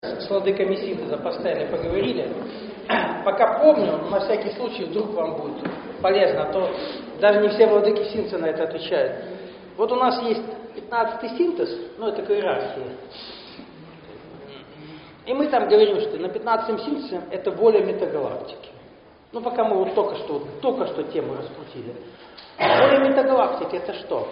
С владыками синтеза постоянно поговорили. Пока помню, на всякий случай, вдруг вам будет полезно, а то даже не все владыки синтеза на это отвечают. Вот у нас есть 15-й синтез, это к иерархии. И мы там говорим, что на 15-м синтезе это воля метагалактики. Пока мы вот только что тему раскрутили. Воля метагалактики это что?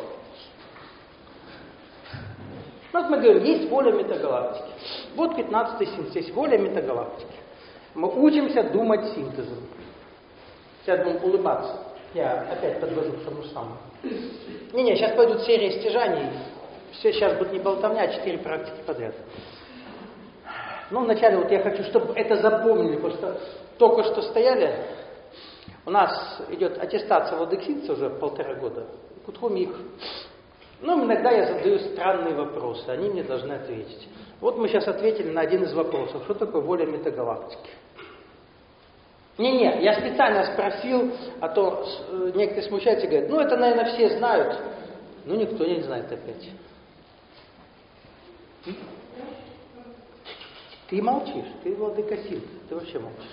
Мы говорим, есть воля метагалактики. Вот 15-й синтез, есть воля метагалактики. Мы учимся думать синтезом. Сейчас будем улыбаться. Я опять подвожу к тому самому. Сейчас пойдут серии стяжаний. Все, сейчас будет не болтовня, а 4 практики подряд. Вначале я хочу, чтобы это запомнили, потому что только что стояли. У нас идет аттестация владык синтеза уже 1,5 года. Кутхом их. Иногда я задаю странные вопросы, они мне должны ответить. Вот мы сейчас ответили на один из вопросов. Что такое воля метагалактики? Я специально спросил, а то некоторые смущаются и говорят, это, наверное, все знают. Никто не знает опять. Ты молчишь, ты владыка синтеза, ты вообще молчишь.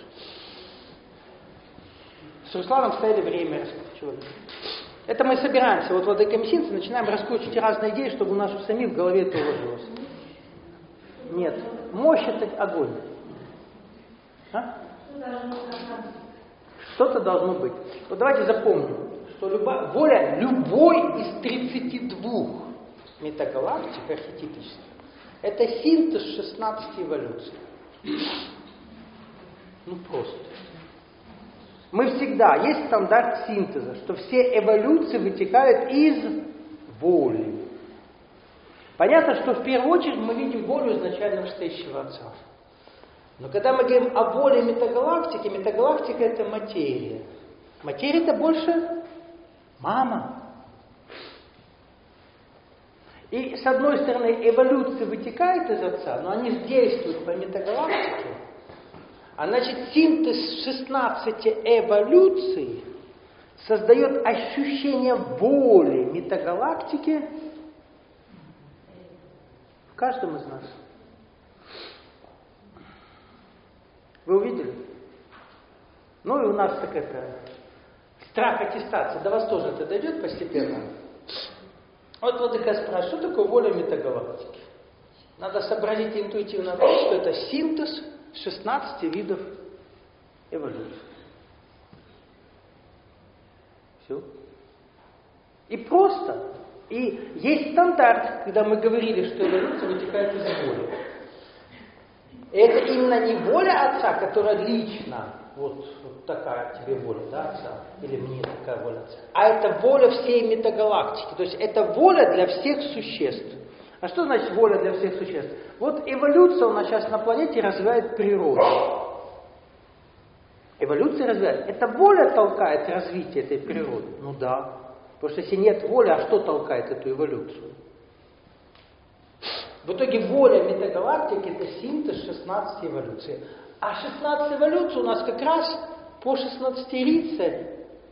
С Русланом стояли время раскручивали. Это мы собираемся, владыками синтеза, начинаем раскручивать разные идеи, чтобы у нас самих в голове это уложилось. Нет. Мощь — это огонь. Что-то должно быть. Давайте запомним, что воля любой из 32 метагалактик архетипических — это синтез 16 эволюций. Просто. Мы всегда, есть стандарт синтеза, что все эволюции вытекают из воли. Понятно, что в первую очередь мы видим волю изначально вышестоящего Отца. Но когда мы говорим о воле метагалактики, метагалактика это материя. Материя это больше мама. И с одной стороны эволюция вытекает из Отца, но они действуют по метагалактике. А значит, синтез 16 эволюций создает ощущение воли метагалактики в каждом из нас. Вы увидели? И у нас страх аттестации. До вас тоже это дойдет постепенно. Владыка спрашивает, что такое воля метагалактики? Надо сообразить интуитивно, что это синтез 16 видов эволюции. Все. И просто. И есть стандарт, когда мы говорили, что эволюция вытекает из воли. И это именно не воля Отца, которая лично, такая тебе воля, Отца, или мне такая воля Отца, а это воля всей метагалактики. То есть это воля для всех существ. А что значит воля для всех существ? Эволюция у нас сейчас на планете развивает природу. Эволюция развивает. Это воля толкает развитие этой природы? Да. Потому что если нет воли, а что толкает эту эволюцию? В итоге воля метагалактики это синтез 16 эволюций. А 16 эволюций у нас как раз по 16-рице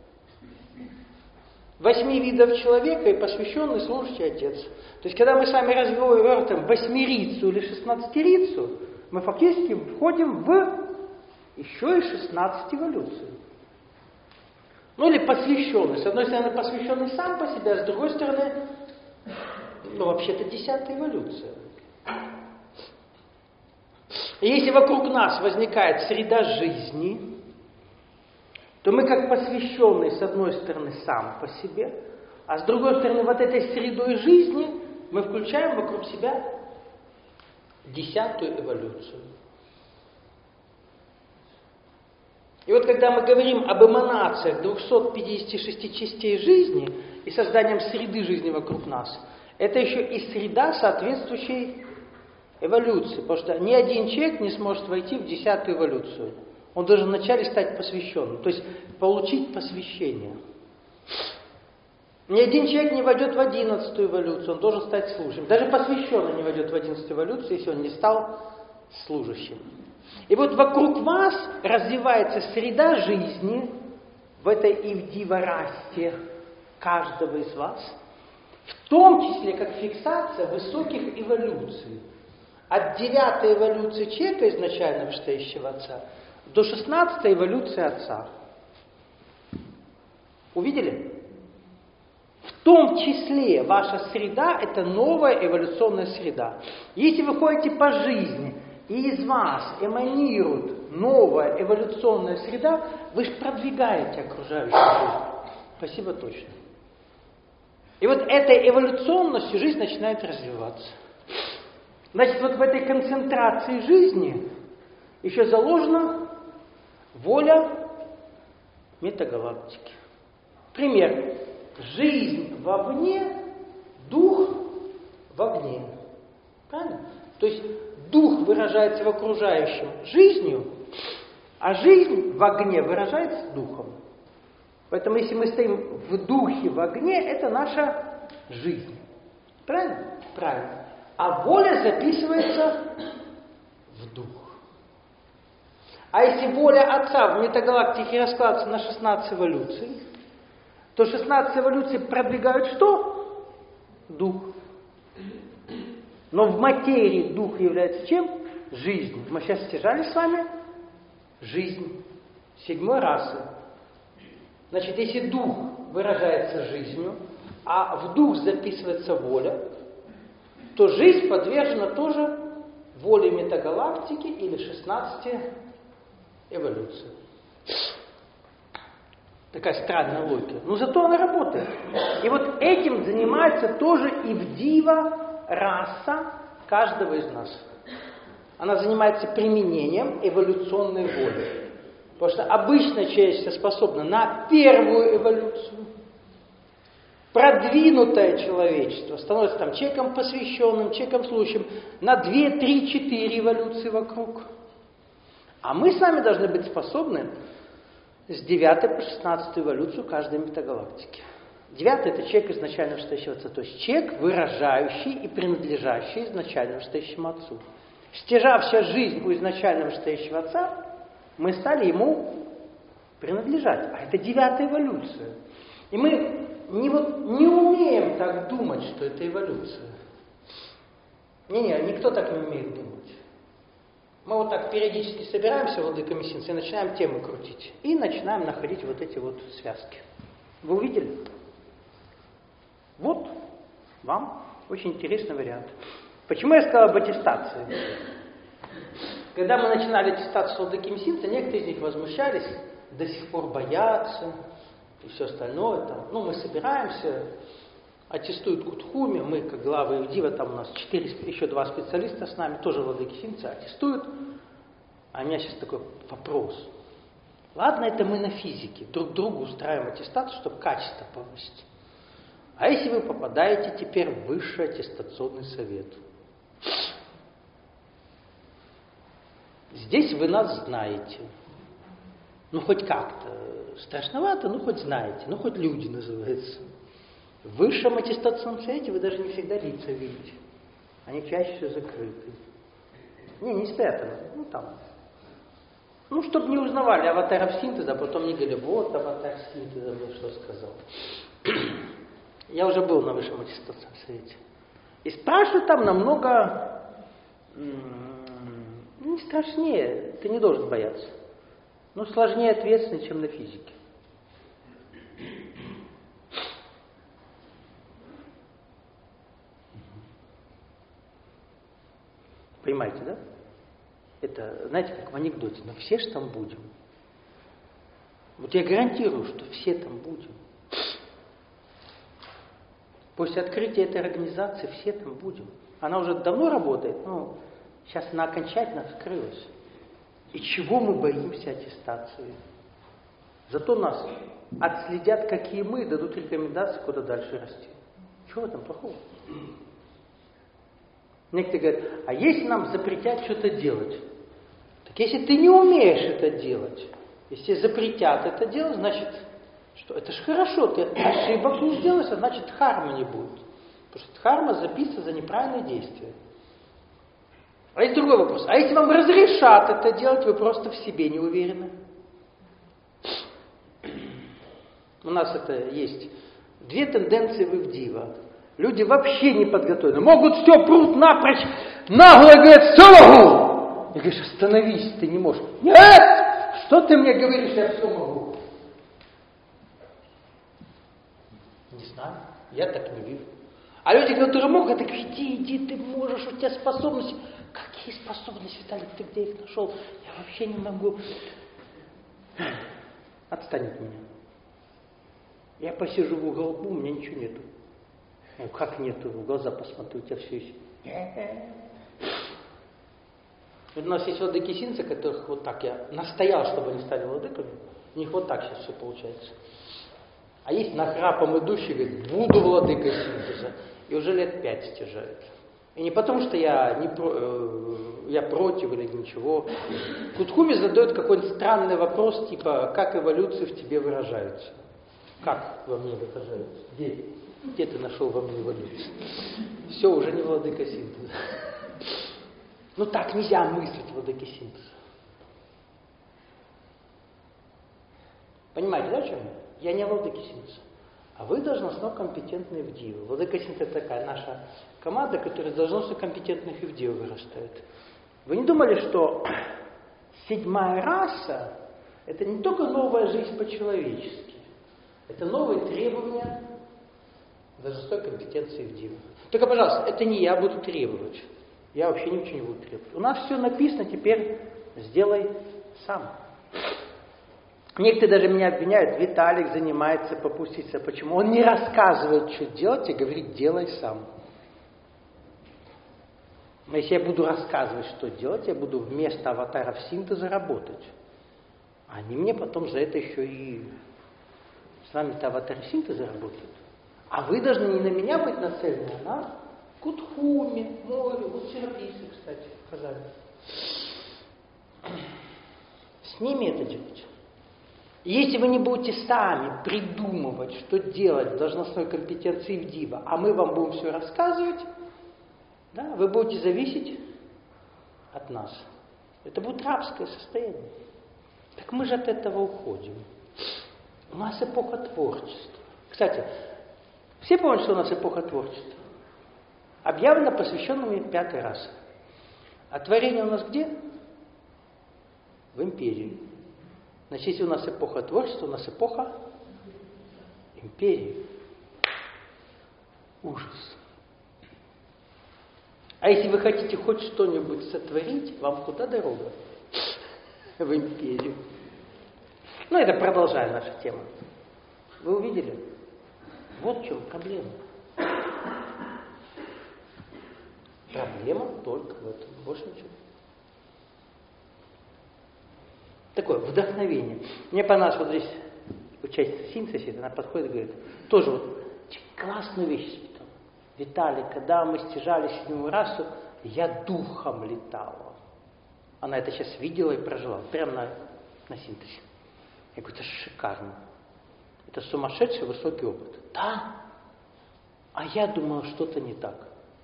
8 видов человека и посвященный служащий Отец. То есть, когда мы с вами развиваем 8-рицу или 16-рицу, мы фактически входим в еще и 16 эволюций. Или посвященный. С одной стороны, посвященный сам по себе, а с другой стороны, вообще-то 10-я эволюция. И если вокруг нас возникает среда жизни, то мы как посвященный, с одной стороны, сам по себе, а с другой стороны, этой средой жизни мы включаем вокруг себя 10-ю эволюцию. И когда мы говорим об эманациях 256 частей жизни и созданием среды жизни вокруг нас, это еще и среда соответствующей эволюции. Потому что ни один человек не сможет войти в 10-ю эволюцию. Он должен вначале стать посвященным, то есть получить посвящение. Ни один человек не войдет в 11-ю эволюцию, он должен стать служащим. Даже посвященный не войдет в 11-ю эволюцию, если он не стал служащим. И вокруг вас развивается среда жизни в этой ивдива-расте каждого из вас, в том числе как фиксация высоких эволюций. от 9-й эволюции человека, изначально вышестоящего Отца, до 16-й эволюции Отца. Увидели? В том числе ваша среда – это новая эволюционная среда. Если вы ходите по жизни, и из вас эманирует новая эволюционная среда, вы же продвигаете окружающую жизнь. Спасибо, точно. И вот этой эволюционностью жизнь начинает развиваться. Значит, вот в этой концентрации жизни еще заложена воля метагалактики. Пример. Жизнь вовне, дух в огне. Правильно? То есть дух выражается в окружающем жизнью, а жизнь в огне выражается духом. Поэтому если мы стоим в духе в огне, это наша жизнь. Правильно? Правильно. А воля записывается в дух. А если воля Отца в метагалактике раскладывается на 16 эволюций, то 16 эволюций продвигают что? Дух. Но в материи дух является чем? Жизнью. Мы сейчас стяжали с вами жизнь 7-й расы. Значит, если дух выражается жизнью, а в дух записывается воля, то жизнь подвержена тоже воле метагалактики или 16 эволюции. Такая странная логика. Но зато она работает. И вот этим занимается тоже Ивдива раса каждого из нас. Она занимается применением эволюционной воли. Потому что обычное человечество способно на первую эволюцию. Продвинутое человечество становится там человеком посвященным, человеком служащим на 2, 3, 4 эволюции вокруг. А мы с вами должны быть способны с 9 по 16 эволюцию каждой метагалактики. 9 это человек изначально вышестоящего Отца, то есть человек, выражающий и принадлежащий изначально вышестоящему Отцу. Стяжавшая жизнь у изначально вышестоящего Отца, мы стали ему принадлежать. А это 9 эволюция. И мы не умеем так думать, что это эволюция. Никто так не умеет думать. Мы вот так периодически собираемся, владыка Мессинцы, и начинаем темы крутить. И начинаем находить вот эти вот связки. Вы увидели? Вот вам очень интересный вариант. Почему я сказал об аттестации? Когда мы начинали аттестацию владыки Мессинцы, некоторые из них возмущались, до сих пор боятся и все остальное. Там. Мы собираемся, аттестуют Кутхуми, мы, как главы Ивдива, там у нас 4, еще 2 специалиста с нами, тоже владыки Мессинцы, аттестуют. А у меня сейчас такой вопрос. Ладно, это мы на физике, друг другу устраиваем аттестацию, чтобы качество повысить. А если вы попадаете теперь в высший аттестационный совет? Здесь вы нас знаете. Хоть как-то. Страшновато, хоть знаете. Хоть люди называются. В высшем аттестационном совете вы даже не всегда лица видите. Они чаще всего закрыты. Не спрятаны. Там. Чтобы не узнавали аватаров синтеза, а потом не говорили, вот аватар синтеза, что сказал. Я уже был на высшем аттестационном совете. И спрашивают там намного не страшнее, ты не должен бояться. Сложнее ответственнее, чем на физике. Понимаете, да? Это, знаете, как в анекдоте, но все же там будем. Вот я гарантирую, что все там будем. После открытия этой организации все там будем. Она уже давно работает, но сейчас она окончательно вскрылась. И чего мы боимся аттестации? Зато нас отследят, какие мы, дадут рекомендации, куда дальше расти. Чего в этом плохого? Некоторые говорят, а если нам запретят что-то делать? Так если ты не умеешь это делать, если запретят это делать, значит, что? Это же хорошо, ты ошибок не сделаешь, а значит дхармы не будет. Потому что дхарма записана за неправильные действия. А есть другой вопрос. А если вам разрешат это делать, вы просто в себе не уверены? У нас это есть 2 тенденции в Ивдива. Люди вообще не подготовлены. Могут все прут напрочь, нагло говорят, все могу. И говоришь, остановись, ты не можешь. Нет! Что ты мне говоришь, я все могу? Не знаю, я так не вижу. А люди, которые могут, так иди, ты можешь, у тебя способности. Какие способности, Виталик, ты где их нашел? Я вообще не могу. Отстань от меня. Я посижу в уголку, у меня ничего нету. Я говорю, как нету? В глаза посмотрю, у тебя все есть. У нас есть владыки-синцы, которых вот так я настоял, чтобы они стали владыками. У них вот так сейчас все получается. А есть нахрапом идущий, говорит, буду владыкой синтеза. И уже лет 5 стяжает. И не потому, что я против или ничего. Кутхуми задает какой-нибудь странный вопрос, типа, как эволюции в тебе выражаются? Как во мне выражаются? Где ты нашел во мне эволюцию? Все, уже не владыка синтеза. Ну так нельзя мыслить владыки синтеза. Понимаете, да, в чем я? Я не владыки синтеза. А вы должностно компетентные в диву. Владыка синтеза это такая наша команда, которая должностно компетентных и в диву вырастает. Вы не думали, что 7-я раса это не только новая жизнь по-человечески, это новые требования должностной компетенции в диву. Только, пожалуйста, это не я буду требовать. Я вообще ничего не буду требовать. У нас все написано, теперь сделай сам. Некоторые даже меня обвиняют, Виталик занимается попуститься. Почему? Он не рассказывает, что делать, и говорит, делай сам. Но если я буду рассказывать, что делать, я буду вместо аватаров синтеза работать. Они мне потом за это еще и с вами-то аватары синтеза работают. А вы должны не на меня быть нацелены, а на Кутхуми, море, вот сервисы, кстати, в Казани. С ними это делать. Если вы не будете сами придумывать, что делать в должностной компетенции в Дива, а мы вам будем все рассказывать, да, вы будете зависеть от нас. Это будет рабское состояние. Так мы же от этого уходим. У нас эпоха творчества. Кстати, все помнят, что у нас эпоха творчества? Объявлена посвященными 5-й расе. А творение у нас где? В империи. Значит, если у нас эпоха творчества, у нас эпоха империи. Ужас. А если вы хотите хоть что-нибудь сотворить, вам куда дорога? В империю. Ну, это продолжая нашу тему. Вы увидели? Вот в чем проблема. Проблема только в этом. Больше ничего. Такое вдохновение. Мне понравилось, вот здесь участница синтеза, она подходит и говорит, тоже вот классную вещь испытала. Виталий, когда мы стяжали 7-ю расу, я духом летала. Она это сейчас видела и прожила, прямо на синтезе. Я говорю, это шикарно. Это сумасшедший высокий опыт. Да? А я думала, что-то не так.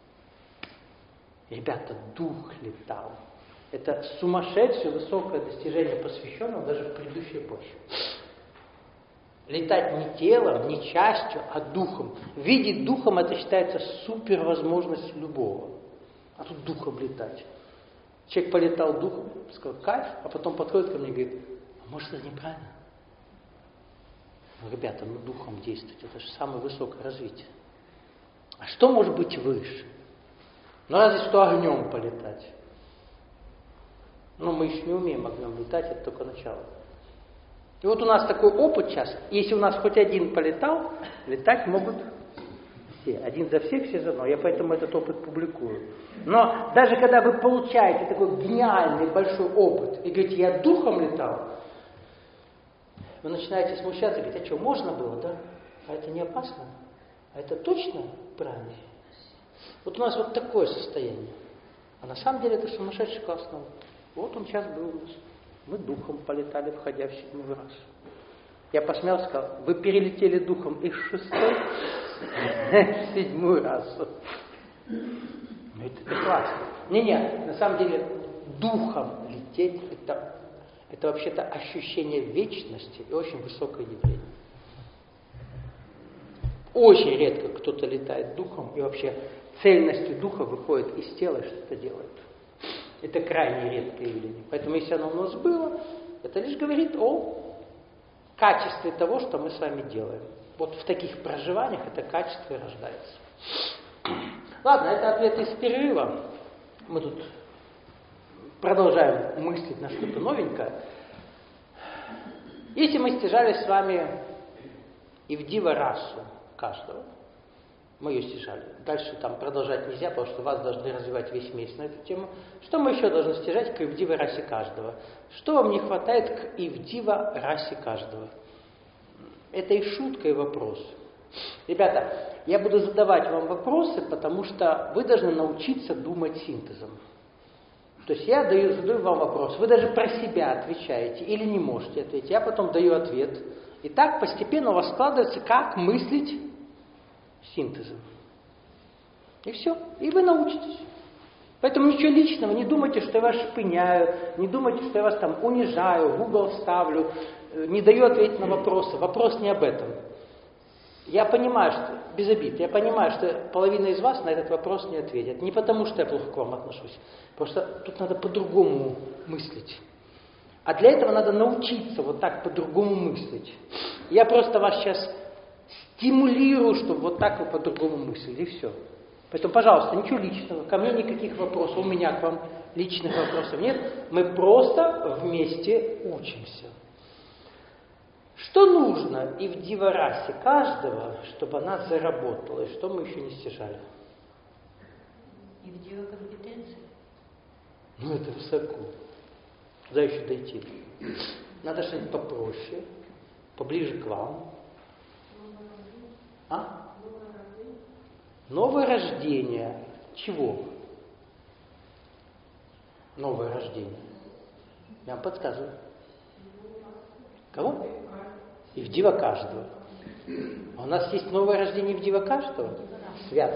Ребята, дух летал. Это сумасшедшее высокое достижение посвященного даже в предыдущей эпохе. Летать не телом, не частью, а духом. Видеть духом это считается супер возможностью любого. А тут духом летать. Человек полетал духом, сказал, кайф, а потом подходит ко мне и говорит, а может это неправильно? Ну, ребята, духом действовать, это же самое высокое развитие. А что может быть выше? Ну, разве что огнем полетать. Но мы еще не умеем огнем летать, это только начало. И вот у нас такой опыт сейчас. Если у нас хоть один полетал, летать могут все. Один за всех, все за одного. Я поэтому этот опыт публикую. Но даже когда вы получаете такой гениальный большой опыт и говорите, я духом летал, вы начинаете смущаться и говорить, а что, можно было, да? А это не опасно? А это точно правильно? Вот у нас вот такое состояние. А на самом деле это сумасшедший классный опыт. Вот он сейчас был у нас. Мы духом полетали, входя в 7-ю расу. Я посмеялся, сказал, вы перелетели духом из 6-й в 7-ю расу. Ну, это классно. Не, на самом деле, духом лететь, это вообще-то ощущение вечности и очень высокое явление. Очень редко кто-то летает духом, и вообще цельностью духа выходит из тела и что-то делает. Это крайне редкое явление. Поэтому если оно у нас было, это лишь говорит о качестве того, что мы с вами делаем. Вот в таких проживаниях это качество и рождается. Ладно, это ответ из перерыва. Мы тут продолжаем мыслить на что-то новенькое. Если мы стяжали с вами Ивдива расу каждого, мы ее стяжали. Дальше там продолжать нельзя, потому что вас должны развивать весь месяц на эту тему. Что мы еще должны стяжать к Ивдива расе каждого? Что вам не хватает к Ивдива расе каждого? Это и шутка, и вопрос. Ребята, я буду задавать вам вопросы, потому что вы должны научиться думать синтезом. То есть я задаю вам вопрос, вы даже про себя отвечаете или не можете ответить, я потом даю ответ. И так постепенно у вас складывается, как мыслить синтезом. И все. И вы научитесь. Поэтому ничего личного, не думайте, что я вас шпыняю, не думайте, что я вас там унижаю, в угол ставлю, не даю ответить на вопросы. Вопрос не об этом. Я понимаю, что, без обид, я понимаю, что половина из вас на этот вопрос не ответит. Не потому, что я плохо к вам отношусь, потому что тут надо по-другому мыслить. А для этого надо научиться вот так по-другому мыслить. Я просто вас сейчас стимулирую, чтобы вот так вы по-другому мыслили, и все. Поэтому, пожалуйста, ничего личного, ко мне никаких вопросов, у меня к вам личных вопросов нет. Мы просто вместе учимся. Что нужно и в диварасе каждого, чтобы она заработала, и что мы еще не стяжали? И в дива компетенции. Ну, это высоко. Куда еще дойти? Надо что-нибудь попроще, поближе к вам. А? Новое рождение. Чего? Новое рождение. Я вам подсказываю. Кого? И в дива каждого. А у нас есть новое рождение в дива каждого? Свят.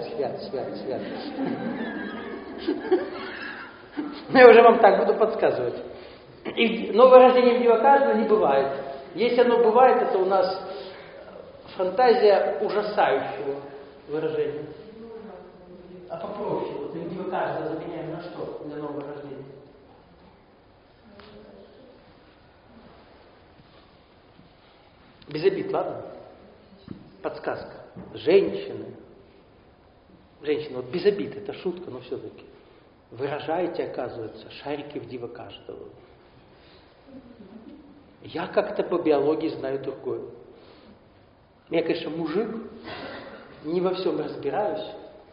Я уже вам так буду подсказывать. И новое рождение в дива каждого не бывает. Если оно бывает, это у нас фантазия ужасающего выражения. А попроще, вот в дива каждого заменяем на что для нового рождения? Без обид, ладно? Подсказка. Женщины, вот без обид, это шутка, но все-таки. Выражаете, оказывается, шарики в дива каждого. Я как-то по биологии знаю другое. Я, конечно, мужик, не во всем разбираюсь,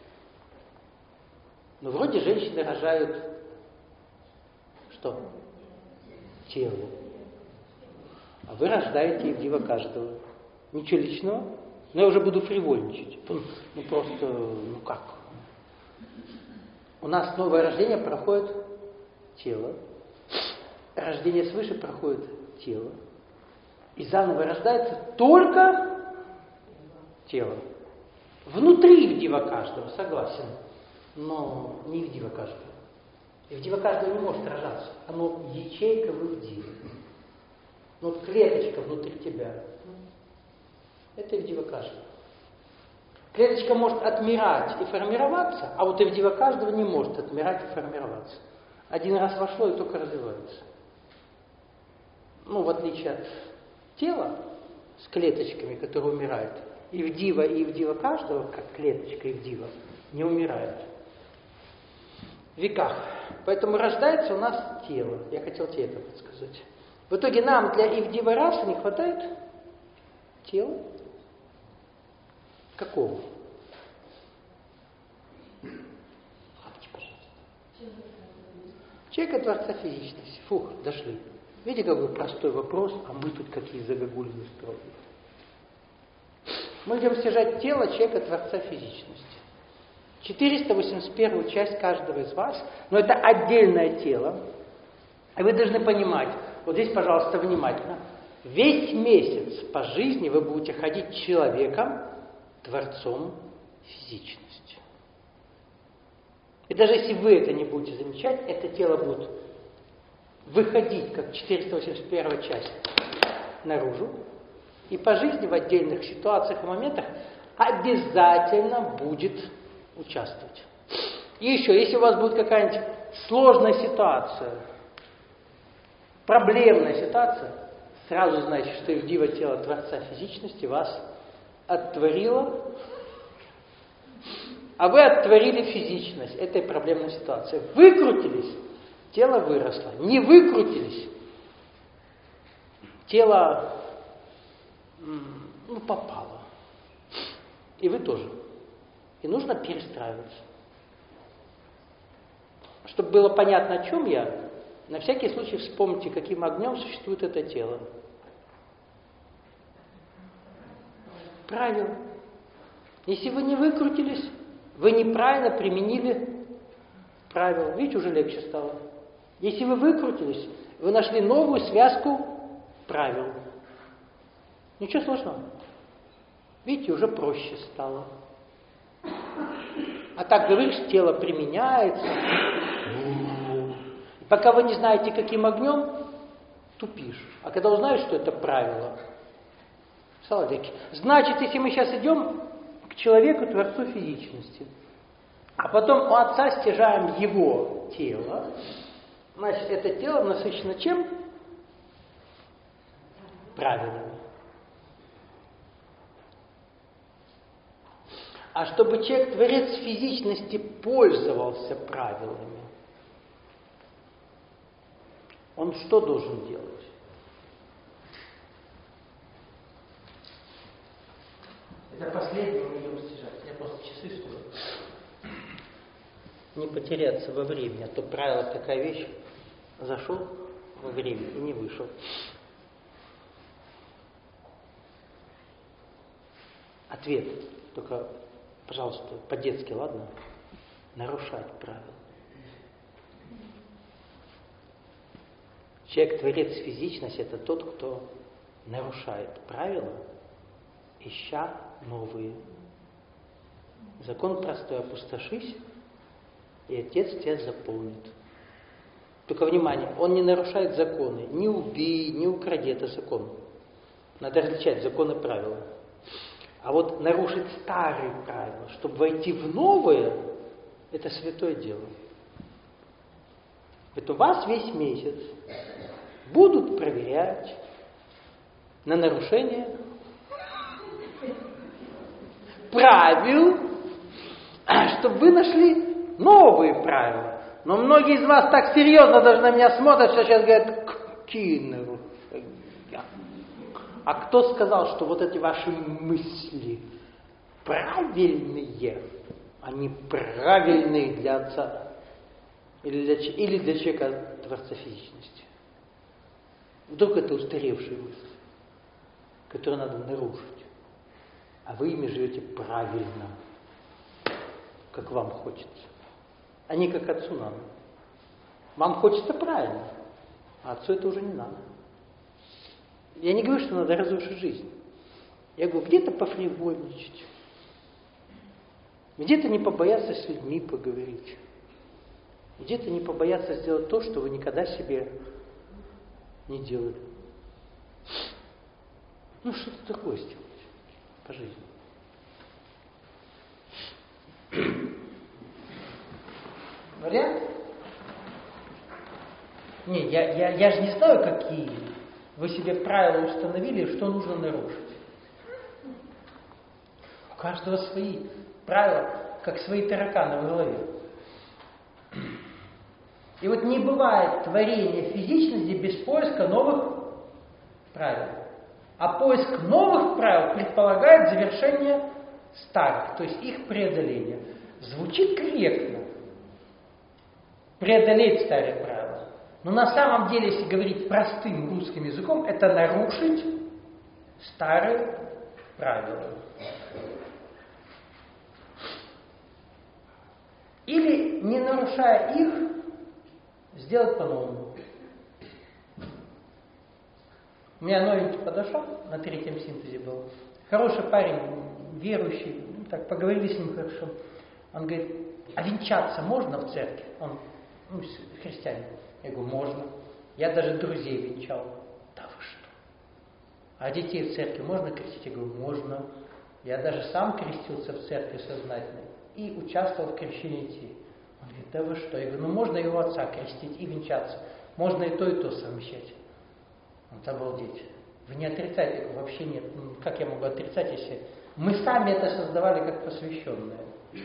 но вроде женщины рожают что? Тело. А вы рождаете и в дива каждого. Ничего личного, но я уже буду фривольничать. Ну просто, ну как? У нас новое рождение проходит тело, рождение свыше проходит тело, и заново рождается только тело. Внутри в дива каждого, согласен, но не в дива каждого. И в дива каждого не может рожаться, оно ячейка в диве. Ну, вот клеточка внутри тебя. Это Ивдива каждого. Клеточка может отмирать и формироваться, а вот Ивдива каждого не может отмирать и формироваться. Один раз вошло и только развивается. Ну, в отличие от тела с клеточками, которые умирают, Ивдива и Ивдива каждого, как клеточка Ивдива, не умирают. В веках. Поэтому рождается у нас тело. Я хотел тебе это подсказать. В итоге нам для Ивдива расы не хватает тела. Какого? Человека Творца физичности. Фух, дошли. Видите, какой простой вопрос, а мы тут какие загогулины строим. Мы будем стяжать тело человека Творца физичности. 481 часть каждого из вас, но это отдельное тело. И вы должны понимать, вот здесь, пожалуйста, внимательно, весь месяц по жизни вы будете ходить человеком, Творцом физичности. И даже если вы это не будете замечать, это тело будет выходить, как 481 часть, наружу, и по жизни в отдельных ситуациях и моментах обязательно будет участвовать. И еще, если у вас будет какая-нибудь сложная ситуация, проблемная ситуация, сразу знайте, что Ивдива тело Творца физичности вас оттворило, а вы оттворили физичность этой проблемной ситуации. Выкрутились, тело выросло. Не выкрутились, тело попало. И вы тоже. И нужно перестраиваться. Чтобы было понятно, о чем я, на всякий случай вспомните, каким огнем существует это тело. Правило. Если вы не выкрутились, вы неправильно применили правило. Видите, уже легче стало. Если вы выкрутились, вы нашли новую связку правил. Ничего сложного. Видите, уже проще стало. А так говоришь, тело применяется. Пока вы не знаете, каким огнем, тупишь. А когда узнаешь, что это правило, стало легче. Значит, если мы сейчас идем к человеку, Творцу физичности, а потом у Отца стяжаем его тело, значит, это тело насыщено чем? Правилами. А чтобы человек, Творец физичности, пользовался правилами, он что должен делать? Это последнее мы идем стяжать. Я просто часы строю. Не потеряться во времени, а то правило такая вещь. Зашел во время и не вышел. Ответ. Только, пожалуйста, по-детски, ладно? Нарушать правила. Человек, Творец физичность, это тот, кто нарушает правила, ища новые. Закон простой: опустошись, и Отец тебя заполнит. Только внимание, он не нарушает законы. Не убей, не укради, это закон. Надо различать законы и правила. А вот нарушить старые правила, чтобы войти в новые, это святое дело. Это вас весь месяц будут проверять на нарушение правил, чтобы вы нашли новые правила. Но многие из вас так серьезно даже на меня смотрят, что сейчас говорят: какие. А кто сказал, что вот эти ваши мысли правильные, они правильные для Отца или для человека, Творца физичности? Вдруг это устаревшие мысли, которые надо нарушить, а вы ими живете правильно, как вам хочется, а не как Отцу надо. Вам хочется правильно, а Отцу это уже не надо. Я не говорю, что надо разрушить жизнь. Я говорю, где-то пофривольничать, где-то не побояться с людьми поговорить, где-то не побояться сделать то, что вы никогда себе не делали. Что-то такое сделать по жизни. Вариант? Не, я же не знаю, какие вы себе правила установили, что нужно нарушить. У каждого свои правила, как свои тараканы в голове. И вот не бывает творения физичности без поиска новых правил. А поиск новых правил предполагает завершение старых, то есть их преодоление. Звучит корректно. Преодолеть старые правила. Но на самом деле, если говорить простым русским языком, это нарушить старые правила. Или, не нарушая их, сделать по-новому. У меня новенький подошел, на 3-м синтезе был. Хороший парень, верующий, так поговорили с ним хорошо. Он говорит: а венчаться можно в церкви? Он христианин. Я говорю: можно. Я даже друзей венчал. Да вы что? А детей в церкви можно крестить? Я говорю: можно. Я даже сам крестился в церкви сознательно и участвовал в крещении детей. Он говорит, да вы что? Я говорю, ну можно его отца крестить и венчаться. Можно и то совмещать. Он обалдеть. Вы не отрицаете, вообще нет. Ну, как я могу отрицать, если мы сами это создавали как посвященное?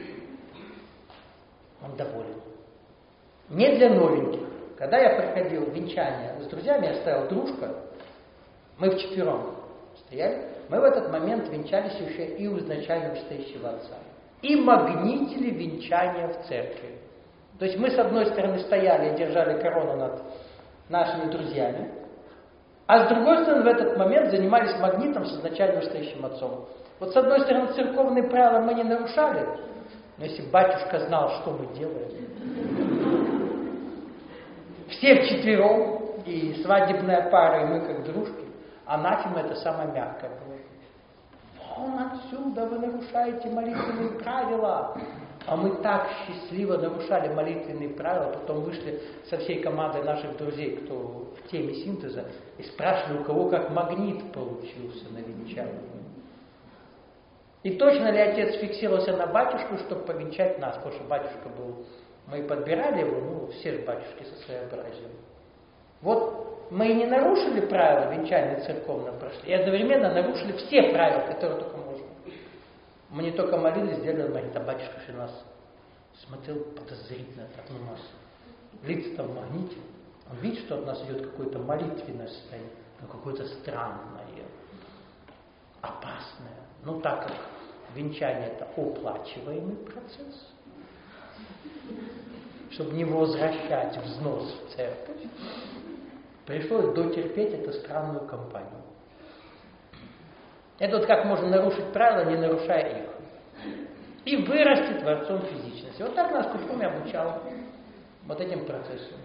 Он доволен. Не для новеньких. Когда я проходил венчание с друзьями, я стоял дружка, мы вчетвером стояли, мы в этот момент венчались еще и у изначально стоящего отца. И магнитили венчание в церкви. То есть мы с одной стороны стояли и держали корону над нашими друзьями, а с другой стороны в этот момент занимались магнитом с изначально стоящим отцом. Вот с одной стороны церковные правила мы не нарушали, но если батюшка знал, что мы делаем, все вчетвером, и свадебная пара, и мы как дружки, анафема это самое мягкое было. Вон отсюда вы нарушаете молитвенные правила. А мы так счастливо нарушали молитвенные правила, потом вышли со всей командой наших друзей, кто в теме синтеза, и спрашивали, у кого как магнит получился на венчании. И точно ли отец фиксировался на батюшку, чтобы повенчать нас, потому что батюшка был, мы подбирали его, ну, все же батюшки со своеобразием. Вот мы и не нарушили правила венчания церковно прошли, и одновременно нарушили все правила, которые только можно. Мы не только молились, делали молитву, а батюшка все нас смотрел подозрительно так на нас. Лица-то в магните. Он видит, что от нас идет какое-то молитвенное состояние, но какое-то странное, опасное. Ну, так как венчание это оплачиваемый процесс, чтобы не возвращать взнос в церковь, пришлось дотерпеть эту странную компанию. Это вот как можно нарушить правила, не нарушая их. И вырасти творцом физичности. Вот так нас Купрум обучал вот этим процессом.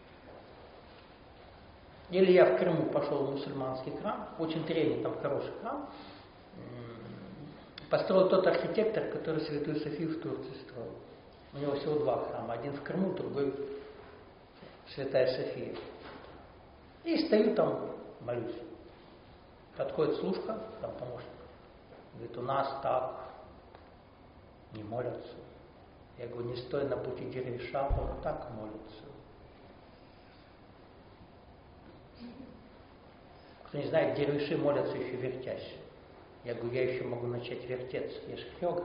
Или я в Крыму пошел в мусульманский храм, очень древний, там хороший храм, построил тот архитектор, который Святую Софию в Турции строил. У него всего 2 храма, один в Крыму, другой Святая София. И стою там, молюсь. Подходит служка, там помощник, говорит, у нас так не молятся. Я говорю, не стой на пути дервиша, вот так молятся. Кто не знает, дервиши молятся еще вертясь. Я говорю, я еще могу начать вертеться, я же хореограф.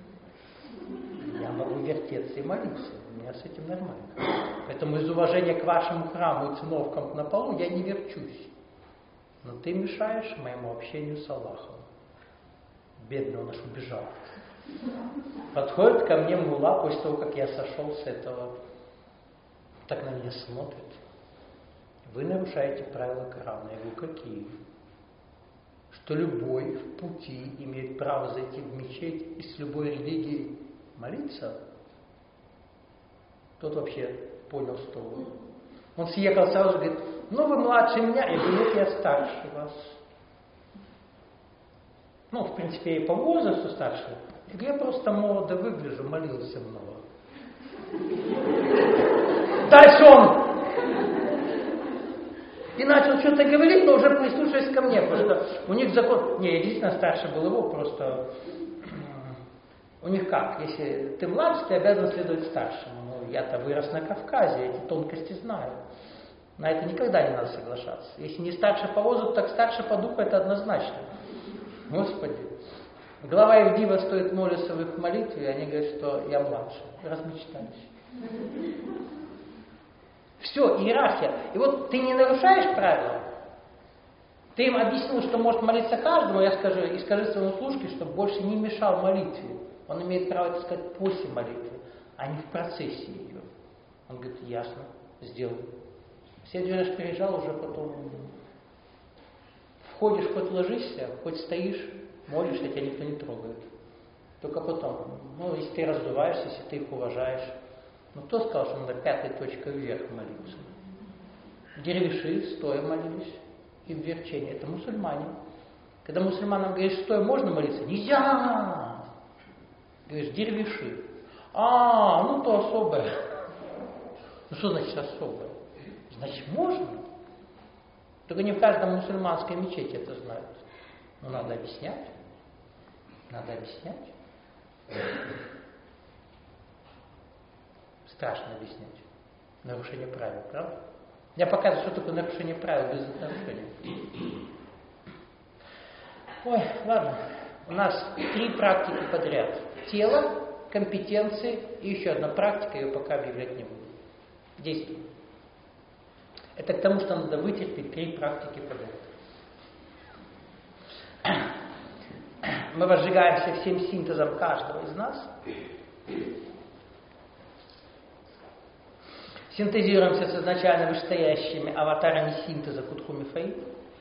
Я могу вертеться и молиться, у меня с этим нормально. Поэтому из уважения к вашему храму и циновкам на полу я не верчусь. Но ты мешаешь моему общению с Аллахом. Бедный он аж убежал. Подходит ко мне мулла после того, как я сошел с этого. Так на меня смотрит. Вы нарушаете правила Корана. Я говорю, какие? Что любой в пути имеет право зайти в мечеть и с любой религией молиться? Тот вообще понял, что вы. Он съехал сразу и говорит, ну вы младше меня, я говорю, нет, я старше вас. Ну, в принципе, я и по возрасту старше. Я говорю, я просто молодо выгляжу, молился много. Дальше он и начал что-то говорить, но уже прислушиваясь ко мне, потому что у них закон... Не, я действительно старше был его, просто... У них как? Если ты младше, ты обязан следовать старшему. Ну, я-то вырос на Кавказе, эти тонкости знаю. На это никогда не надо соглашаться. Если не старше по возрасту, так старше по духу, это однозначно. Господи. Глава Евдива стоит молиться в их молитве, и они говорят, что я младше. Размечтались. Все, иерархия. И вот ты не нарушаешь правила. Ты им объяснил, что может молиться каждому, я скажу, и скажи своему служке, чтобы больше не мешал молитве. Он имеет право это сказать после молитвы, а не в процессе ее. Он говорит, ясно, сделаю. В следующий раз приезжал, уже потом входишь, хоть ложишься, хоть стоишь, молишься, тебя никто не трогает. Только потом, ну, если ты раздуваешься, если ты их уважаешь. Ну, кто сказал, что надо 5 точкой вверх молиться? Дервиши стоя молились и в верчении. Это мусульмане. Когда мусульманам говоришь, стоя можно молиться? Нельзя! Говоришь, дервиши. Ну то особое. Ну что значит особое? Значит, можно. Только не в каждом мусульманской мечети это знают. Но надо объяснять. Надо объяснять. Страшно объяснять. Нарушение правил, правда? Я показываю, что такое нарушение правил без нарушения. Ой, ладно. У нас 3 практики подряд. Тело, компетенции и еще одна практика, ее пока объявлять не буду. Действуем. Это к тому, что надо вытерпеть 3 практики подряд. Мы возжигаемся всем синтезом каждого из нас. Синтезируемся с изначально вышестоящими аватарами синтеза Кутхуми Фэй.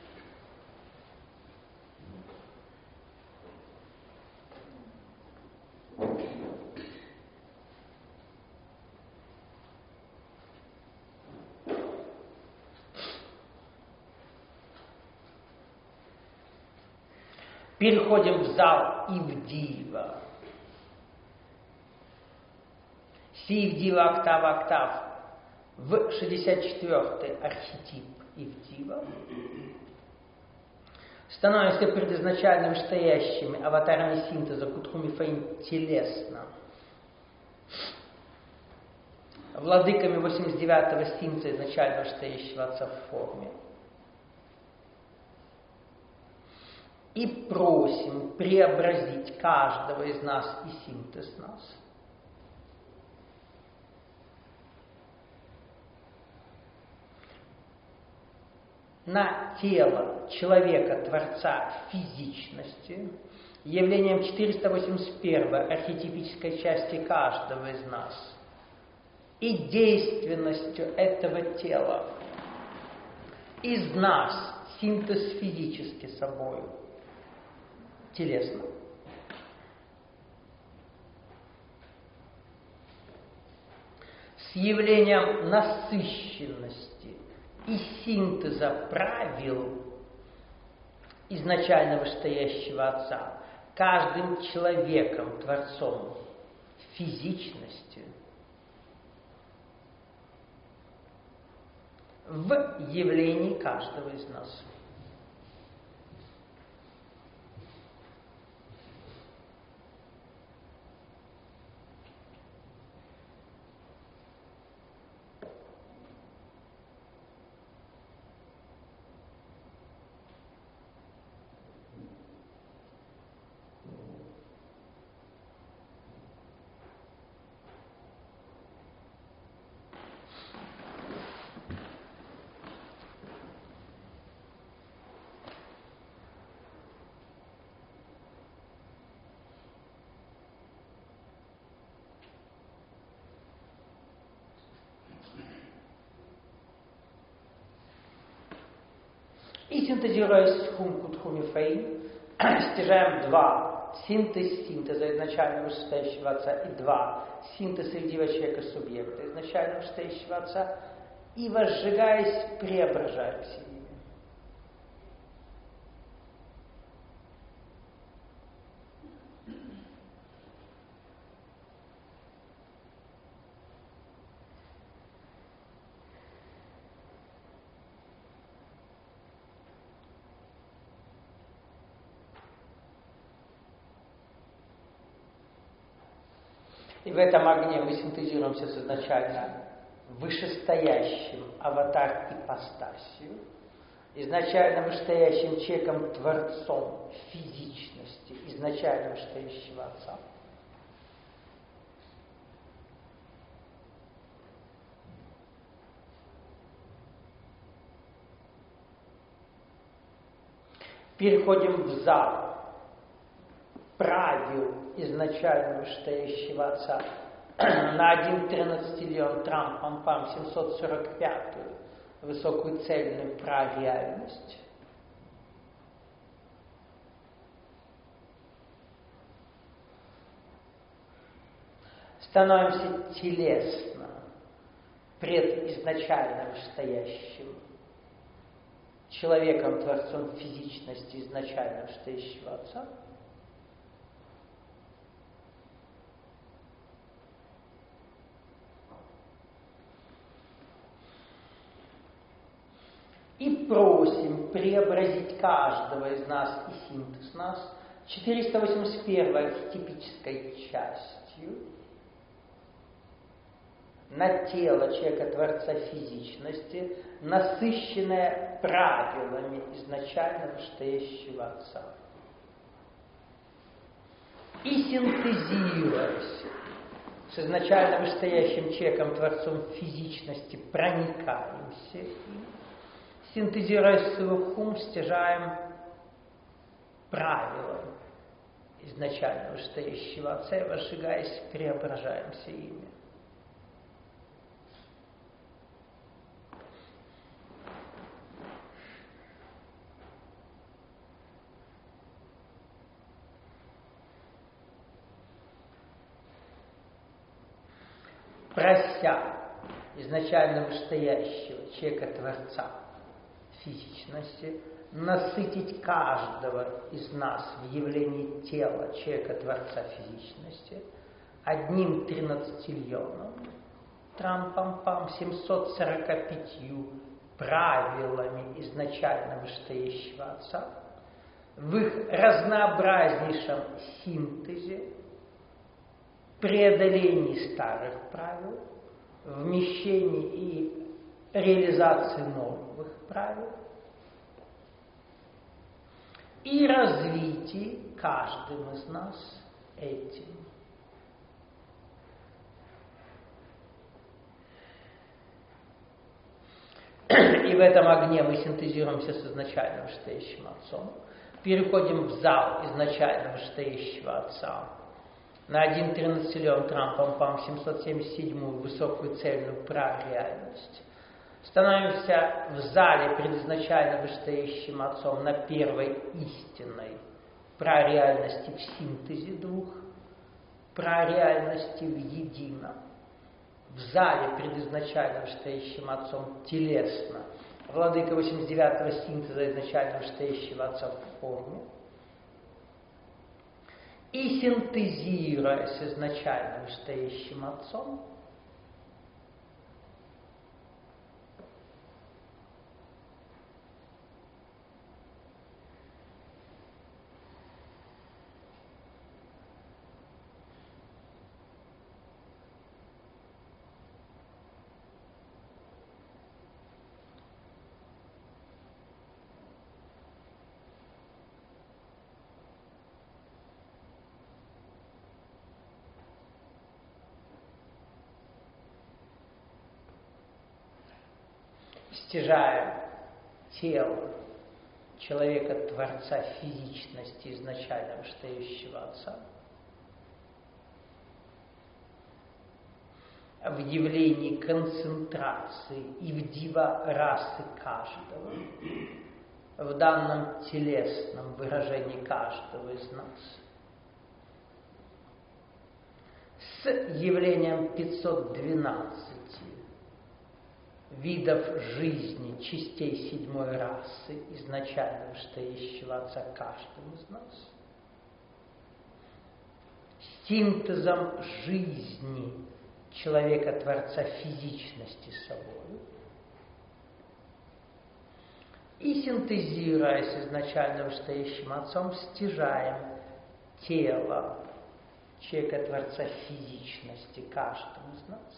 Переходим в зал Ивдива. Си Ивдива октав в 64-й архетип Ивдива. Становимся перед изначально вышестоящими аватарами синтеза Кутхуми Фэй телесно. Владыками 89-го синтеза изначально вышестоящего Отца в форме. И просим преобразить каждого из нас и синтез нас. На тело человека-творца физичности, явлением 481 архетипической части каждого из нас, и действенностью этого тела из нас синтез физически собой. Телесно. С явлением насыщенности и синтеза правил изначально вышестоящего Отца, каждым человеком, Творцом, физичности, в явлении каждого из нас. И синтезируясь с Кутхуми Фэй, стяжаем 2 синтеза изначально вышестоящего Отца и 2 синтеза Ивдива человека субъекта изначально вышестоящего Отца, и возжигаясь, преображаемся ими. И в этом огне мы синтезируемся с изначально вышестоящим аватар-ипостасью, изначально вышестоящим человеком, Творцом физичности, изначально вышестоящего Отца. Переходим в зал правил изначально вышестоящего Отца на 1 13 трам-пам-пам 745-ю высокую цельную прареальность. Становимся телесно пред изначально вышестоящим человеком, Творцом физичности изначально вышестоящего Отца. И просим преобразить каждого из нас и синтез нас 481 архетипической частью на тело человека-творца физичности, насыщенное правилами изначально вышестоящего Отца. И синтезируясь с изначально вышестоящим человеком-творцом физичности, проникаемся им, синтезируя свой ум, стяжаем правила изначально вышестоящего Отца и, возжигаясь, преображаемся ими. Прося изначально вышестоящего человека-творца физичности насытить каждого из нас в явлении тела человека-творца физичности одним 13-льоном, трам-пам-пам, 745 правилами изначально вышестоящего Отца, в их разнообразнейшем синтезе, преодолении старых правил, вмещении и реализации новых правил и развитии каждым из нас этим. И в этом огне мы синтезируемся с изначально вышестоящим Отцом, переходим в зал изначально вышестоящего Отца, на один 13-лен трам-пам-пам 777-ю высокую цельную прореальность. Становимся в зале предизначально вышестоящим Отцом на первой истинной прореальности в синтезе двух прореальностей в едино. В зале предизначально вышестоящим Отцом телесно. Владыка 89-го синтеза изначально вышестоящего Отца в форме. И синтезируя с изначально вышестоящим Отцом, стяжаем тело человека-творца физичности изначально вышестоящего Отца в явлении концентрации и в дива расы каждого, в данном телесном выражении каждого из нас, с явлением 512 видов жизни частей седьмой расы изначально вышестоящего Отца каждому из нас, синтезом жизни человека-творца физичности собой и синтезируя с изначально вышестоящим Отцом, стяжаем тело человека-творца физичности каждому из нас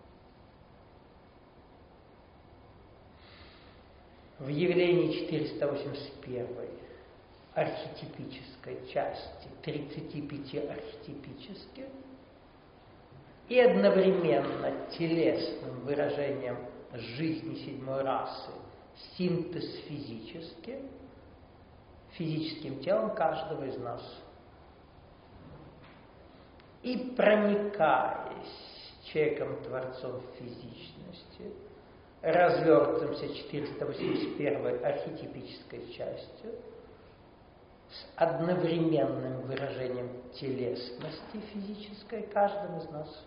в явлении 481 архетипической части 35 архетипических и одновременно телесным выражением жизни седьмой расы синтез физическим телом каждого из нас. И проникаясь человеком-творцом физичности, развертываемся 481 архетипической частью с одновременным выражением телесности физической каждым из нас.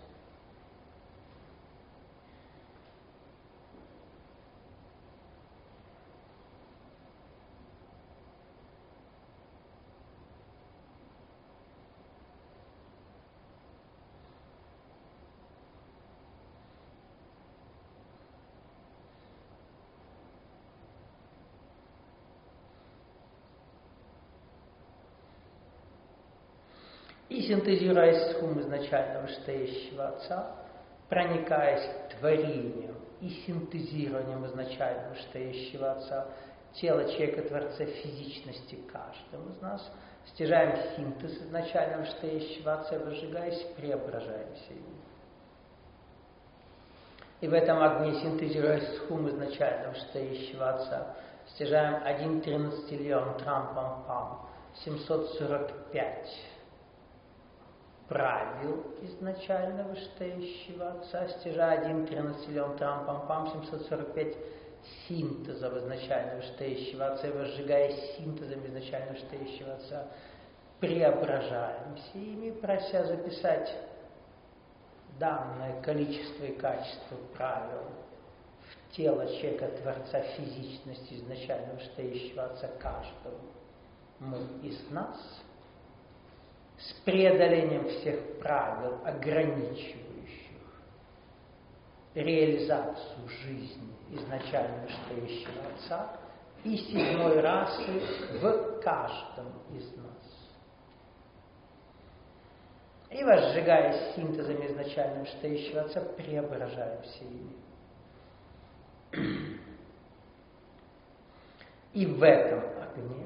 И синтезируясь с ум изначального вышестоящего Отца, проникаясь творением и синтезированием изначального вышестоящего Отца, тело человека-творца физичности каждого из нас, стяжаем синтез изначального вышестоящего Отца, возжигаясь, преображаемся им. И в этом огне, синтезируясь с ум изначального вышестоящего Отца, стяжаем 1,13 трам-пам-пам, 745 правил изначального вышестоящего Отца, стяжая 1,13 трам-пам-пам, 745 синтезов изначального вышестоящего Отца, и возжигая синтезом изначального вышестоящего Отца, преображаемся ими, прося записать данное количество и качество правил в тело человека-творца физичности изначального вышестоящего Отца каждого из нас, с преодолением всех правил, ограничивающих реализацию жизни изначально вышестоящего Отца и седьмой расы в каждом из нас. И, возжигаясь синтезами изначально вышестоящего Отца, преображаемся ими. И в этом огне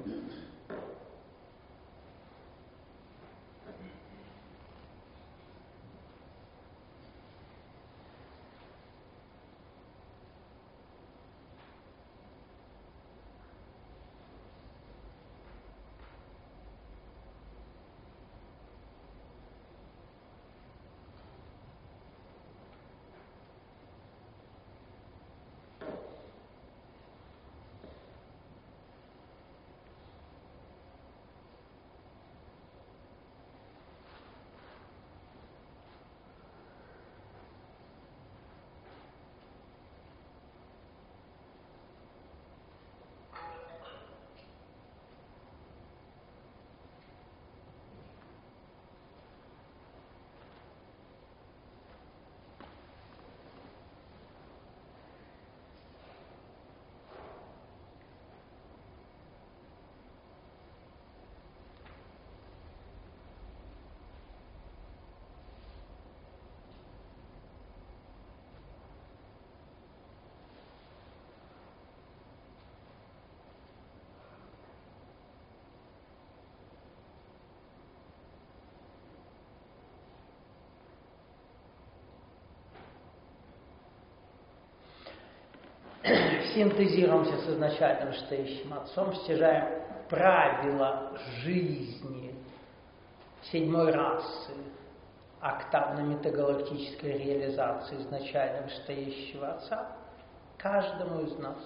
синтезируемся с изначальным вышестоящим Отцом, стяжаем правила жизни седьмой расы октавно-метагалактической реализации изначально вышестоящего Отца каждому из нас.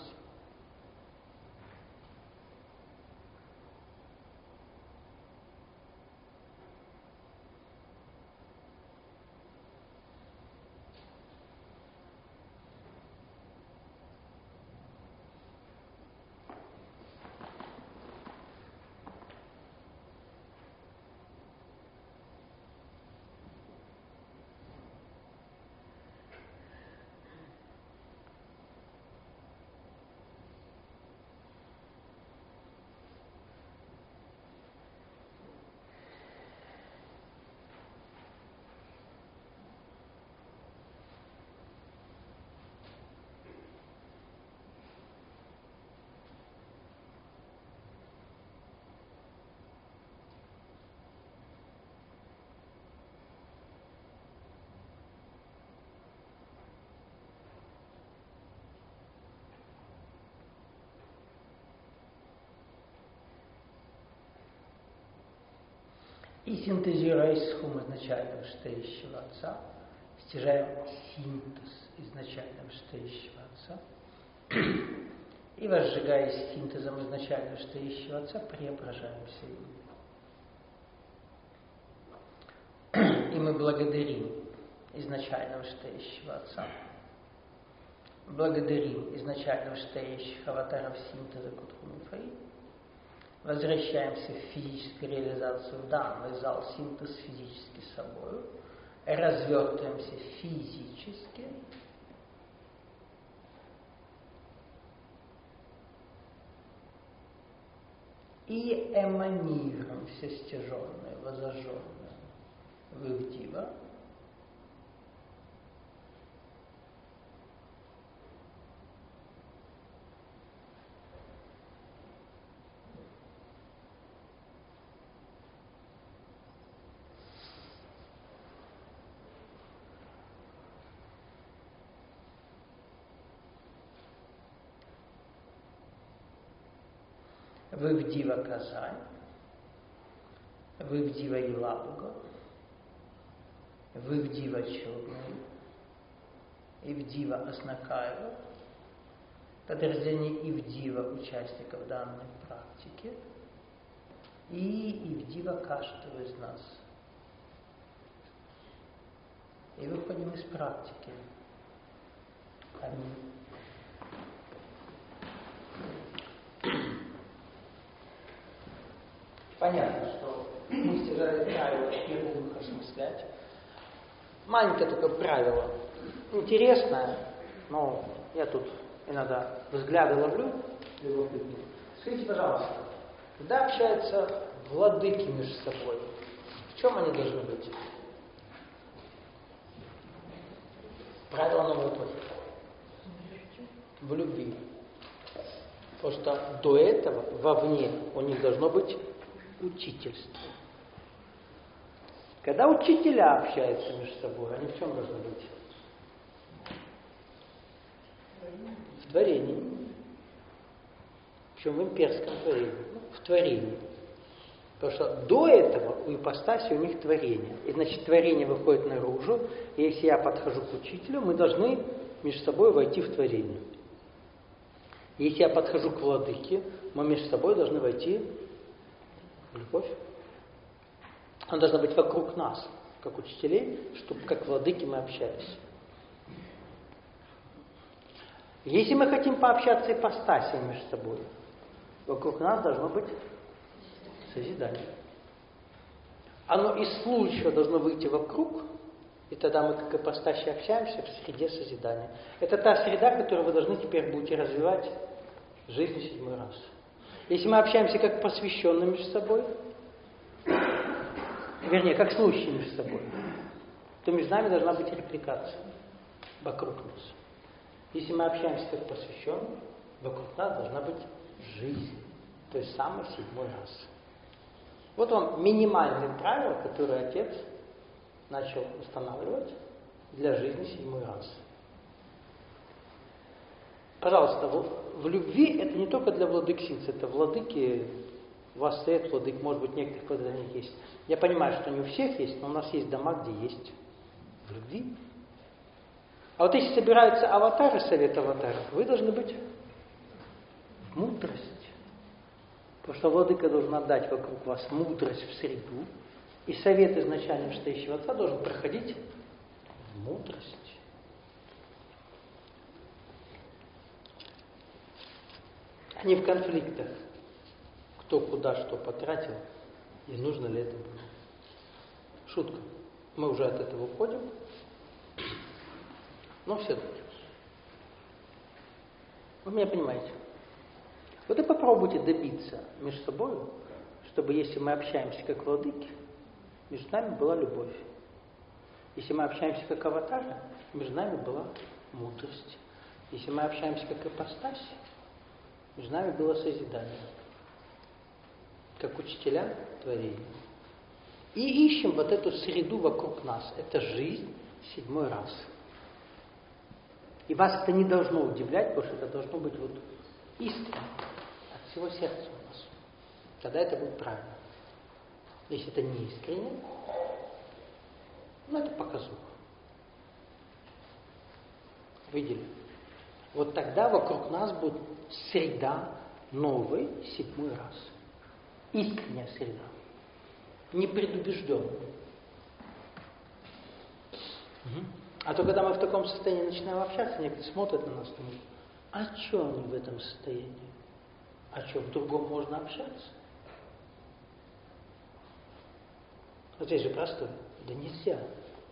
И синтезируясь с хум изначально вышестоящего Отца, стяжаем синтез изначально вышестоящего Отца и, возжигаясь синтезом изначально вышестоящего Отца, преображаемся им. И мы благодарим изначально вышестоящего Отца, благодарим изначально вышестоящих аватаров синтеза Кутху-Мифаи, возвращаемся в физическую реализацию в данный зал, синтез физически с собой, развертываемся физически, и эманируемся стяженное, возожженное. вы в дива. Вы в дива Казань. Вы в дива Елабуга. Вы в дива Черный. И в дива Аснакаева. Подтверждение и в дива участников данной практики. И в дива каждого из нас. И выходим из практики. Аминь. Понятно, что мы стяжали правила, теперь будем размышлять. Маленькое такое правило. Интересное, но я тут иногда взгляды ловлю. Скажите, пожалуйста, когда общаются владыки между собой, в чем они должны быть? Правило номер 2. В любви. Потому что до этого вовне у них должно быть учительство. Когда учителя общаются между собой, они в чем должны быть? В творении. Причем в имперском творении. В творении. Потому что до этого у ипостаси у них творение. И значит творение выходит наружу. И если я подхожу к учителю, мы должны между собой войти в творение. Если я подхожу к владыке, мы между собой должны войти в любовь. Она должна быть вокруг нас, как учителей, чтобы как владыки мы общались. Если мы хотим пообщаться ипостасями между собой, вокруг нас должно быть созидание. Оно из служащего должно выйти вокруг, и тогда мы как ипостаси общаемся в среде созидания. Это та среда, которую вы должны теперь будете развивать в жизни 7 раз. Если мы общаемся как посвященные между собой, вернее, как служащие между собой, то между нами должна быть репликация вокруг нас. Если мы общаемся как посвященные, вокруг нас должна быть жизнь, то есть самый 7 раз. Вот вам минимальные правила, которые Отец начал устанавливать для жизни 7 раз. Пожалуйста, в любви это не только для владык синц, это владыки, у вас стоят владык, может быть, некоторых подразделениях есть. Я понимаю, что не у всех есть, но у нас есть дома, где есть в любви. А вот если собираются аватары, совет аватаров, вы должны быть в мудрости. Потому что владыка должен отдать вокруг вас мудрость в среду, и совет изначально стоящего отца должен проходить в мудрость. А не в конфликтах. Кто куда что потратил, и нужно ли это было. Шутка. Мы уже от этого уходим. Но все-таки. Вы меня понимаете. Вот и попробуйте добиться между собой, чтобы если мы общаемся как владыки, между нами была любовь. Если мы общаемся как аватары, между нами была мудрость. Если мы общаемся как ипостась, между нами было созидание. Как учителя творения. И ищем вот эту среду вокруг нас. Это жизнь 7 раз. И вас это не должно удивлять, потому что это должно быть вот искренне, от всего сердца у нас. Тогда это будет правильно. Если это не искренне, это показуха. Видели? Вот тогда вокруг нас будет среда новой 7 раз. Искренняя среда. Непредубежденная. А то, когда мы в таком состоянии начинаем общаться, некоторые смотрят на нас и думают, а что они в этом состоянии? А что, в другом можно общаться? Вот здесь же простой. Да нельзя.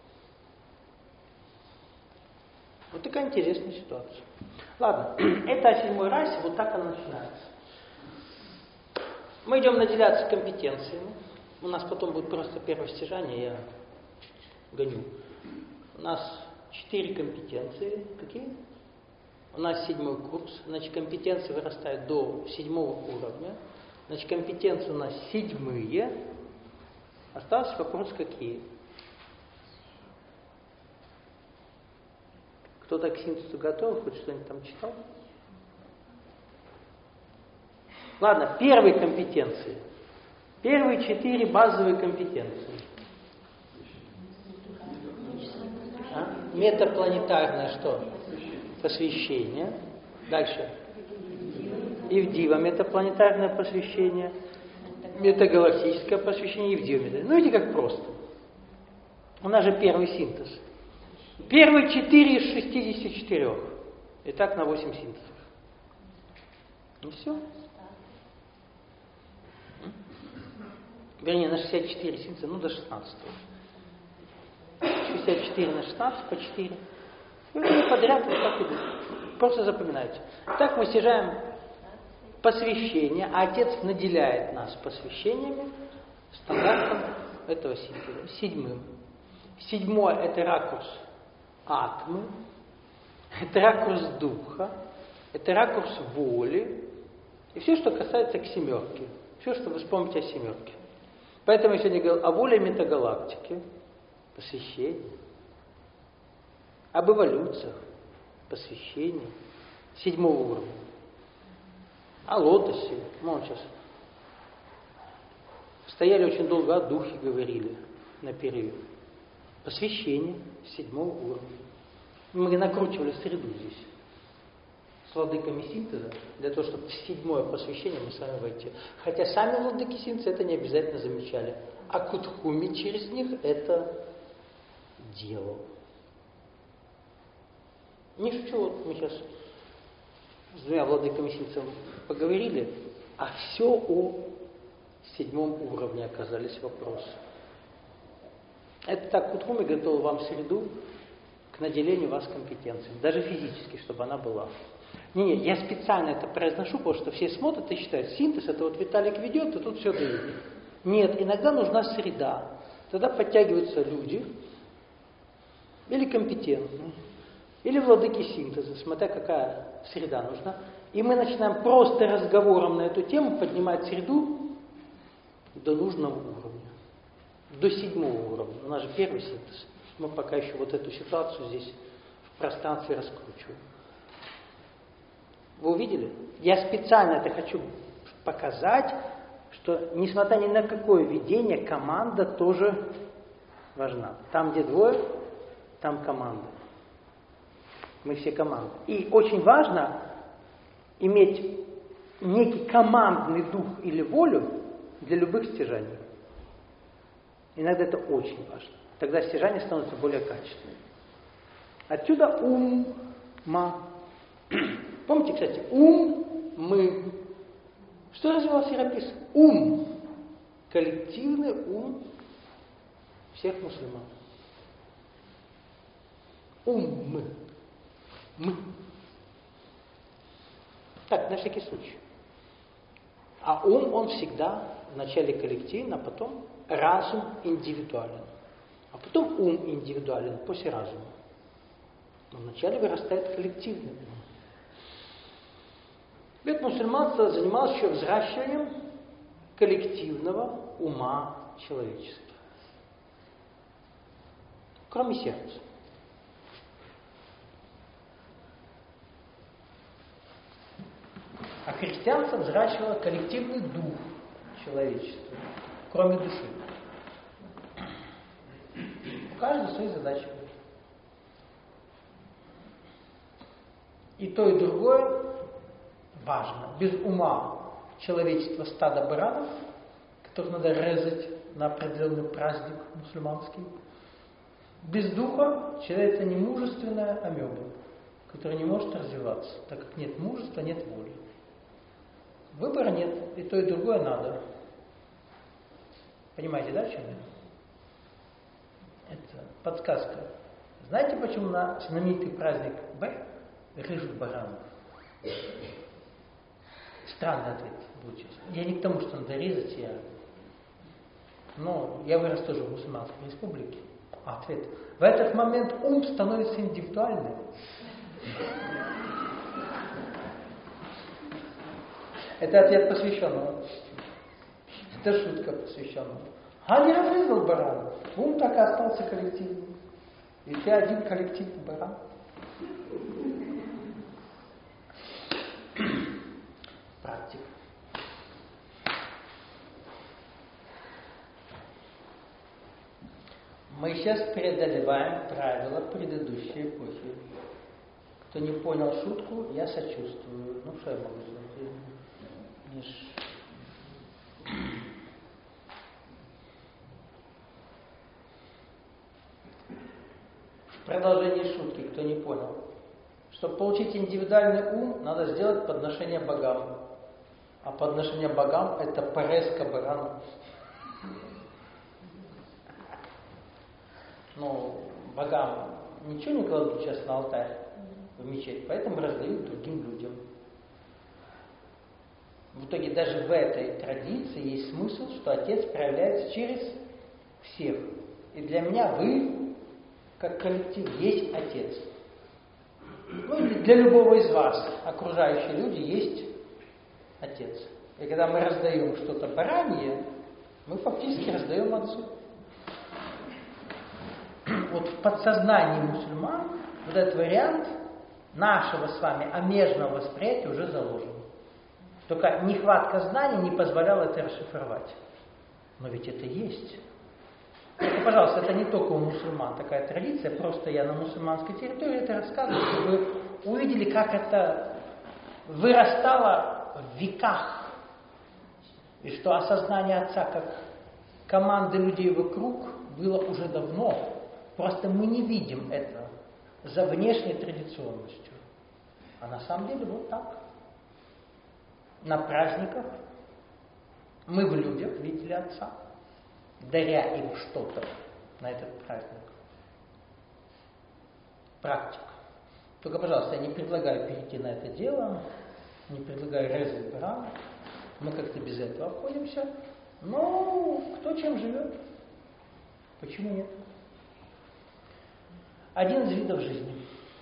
Вот такая интересная ситуация. Ладно, это о 7 расе, вот так она начинается. Мы идем наделяться компетенциями. У нас потом будет просто первое стяжание, я гоню. У нас 4 компетенции. Какие? У нас 7-й курс. Значит, компетенции вырастают до 7-го уровня. Значит, компетенции у нас 7-е. Остался вопрос какие? Кто-то к синтезу готов? Хоть что-нибудь там читал? Ладно, первые компетенции. Первые 4 базовые компетенции. Метапланетарное что? Посвящение. Дальше. Ивдива метапланетарное посвящение. Метагалактическое посвящение. Ивдива метагалактическое. Ну, видите, как просто. У нас же первый синтез. Первые 4 из 64. Итак, на 8 синтезов. Ну все. Вернее, на 64 синтеза, ну до 16. 64 на 16 по 4. И вот подряд вот так идут. Просто запоминайте. Так мы снижаем посвящение, а Отец наделяет нас посвящениями стандартом этого синтеза. 7. 7 это ракурс атмы, это ракурс духа, это ракурс воли и все, что касается к 7. Все, что вы вспомните о 7. Поэтому я сегодня говорил о воле метагалактики, посвящении, об эволюциях, посвящении 7-го уровня, о лотосе. Мы сейчас стояли очень долго, о духе говорили на период. Посвящение 7-го уровня. Мы накручивали среду здесь с владыками синтеза, для того, чтобы в 7-е посвящение мы с вами войти. Хотя сами владыки синтеза это не обязательно замечали. А Кутхуми через них это делал. Не шучу, вот мы сейчас с 2 владыками синтеза поговорили, а все о 7-м уровне оказались вопросы. Это так Кутхуми готовил вам среду к наделению вас компетенциями, даже физически, чтобы она была. Не, я специально это произношу, потому что все смотрят и считают, синтез, это вот Виталик ведет, и тут все дают. Нет, иногда нужна среда. Тогда подтягиваются люди, или компетентные, или владыки синтеза, смотря какая среда нужна. И мы начинаем просто разговором на эту тему поднимать среду до нужного уровня. До 7-го уровня. У нас же первый синтез. Мы пока еще вот эту ситуацию здесь в пространстве раскручиваем. Вы увидели? Я специально это хочу показать, что несмотря ни на какое видение, команда тоже важна. Там, где 2, там команда. Мы все команда. И очень важно иметь некий командный дух или волю для любых стяжаний. Иногда это очень важно. Тогда стяжание становится более качественным. Отсюда ум-ма. Помните, кстати, ум-мы. Что развивал Серапис? Ум. Коллективный ум всех мусульман. Ум-мы. Мы. Так, на всякий случай. А ум, он всегда вначале коллективен, а потом разум индивидуален. А потом ум индивидуален после разума. Но вначале вырастает коллективный ум. Ведь мусульманство занималось еще взращиванием коллективного ума человечества. Кроме сердца. А христианство взращивало коллективный дух человечества, кроме души. У каждого свои задачи. И то, и другое важно. Без ума человечество стадо баранов, которых надо резать на определенный праздник мусульманский. Без духа человек это не мужественная амеба, которая не может развиваться, так как нет мужества, нет воли. Выбора нет, и то, и другое надо. Понимаете, да, в чем я? Это подсказка. Знаете, почему на знаменитый праздник режут баранов? Странный ответ будет сейчас. Я не к тому, что надо резать, но я вырос тоже в мусульманской республике. Ответ. В этот момент ум становится индивидуальным. Это ответ посвященного. Это шутка посвященного. А не разрезал барана. Ум так и остался коллективным. И ты один коллективный баран. Практика. Мы сейчас преодолеваем правила предыдущей эпохи. Кто не понял шутку, я сочувствую. Ну, что я могу сделать? В продолжении шутки, кто не понял. Чтобы получить индивидуальный ум, надо сделать подношение богам. А подношение богам – это порезка барана. Ну, богам ничего не кладут сейчас на алтарь в мечеть, поэтому раздают другим людям. В итоге даже в этой традиции есть смысл, что Отец проявляется через всех. И для меня вы, как коллектив, есть Отец. Ну, для любого из вас, окружающие люди, есть Отец. И когда мы раздаем что-то баранье, мы фактически раздаем Отцу. Вот в подсознании мусульман вот этот вариант нашего с вами омежного восприятия уже заложен. Только нехватка знаний не позволяла это расшифровать. Но ведь это есть. Только, пожалуйста, это не только у мусульман такая традиция, просто я на мусульманской территории это рассказываю, чтобы вы увидели, как это вырастало в веках. И что осознание Отца как команды людей вокруг было уже давно. Просто мы не видим это за внешней традиционностью. А на самом деле вот так. На праздниках мы в людях видели Отца, даря им что-то на этот праздник. Практика. Только, пожалуйста, я не предлагаю перейти на это дело, не предлагаю резать барана. Мы как-то без этого обходимся. Но кто чем живет? Почему нет? Один из видов жизни.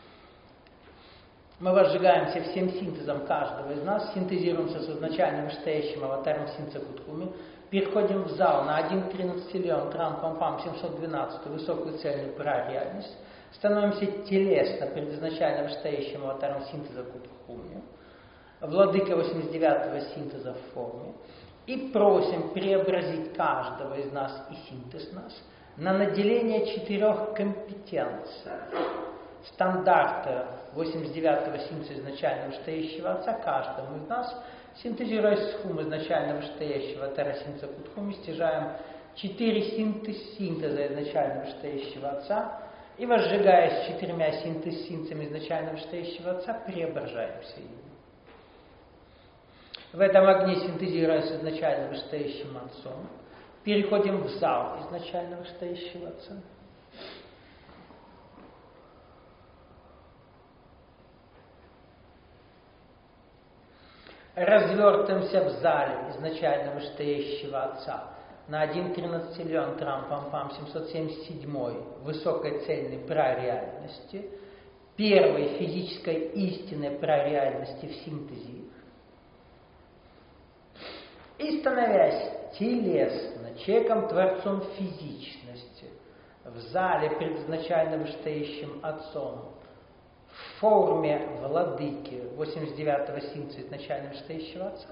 Мы возжигаемся всем синтезом каждого из нас, синтезируемся с изначальным вышестоящим аватаром Синца-Кутхуми, переходим в зал на 1.13 трам-пам-пам 712, высокую цельную парареальность, становимся телесно перед изначально вышестоящим аватаром синтеза Кутхуми, владыка 89-го синтеза в форме, и просим преобразить каждого из нас и синтез нас на наделение 4 компетенций. Стандарта 89-го синтеза изначально вышестоящего Отца каждому из нас, синтезируя схум изначально вышестоящего Атара Синца Кутхуми, стяжаем 4 синтеза изначально вышестоящего Отца и, возжигаясь 4 синтезами изначально вышестоящего Отца, преображаемся им. В этом огне, синтезируя с изначально вышестоящим Отцом, переходим в зал изначально вышестоящего Отца. Развертываемся в зале изначально вышестоящего Отца на 1.13 трам-пам-пам 777 высокой цельной прареальности, первой физической истинной прареальности в синтезе, и становясь телесно, человеком-творцом физичности, в зале перед изначально вышестоящим Отцом, в форме владыки 89-го синца изначально вышестоящего Отца,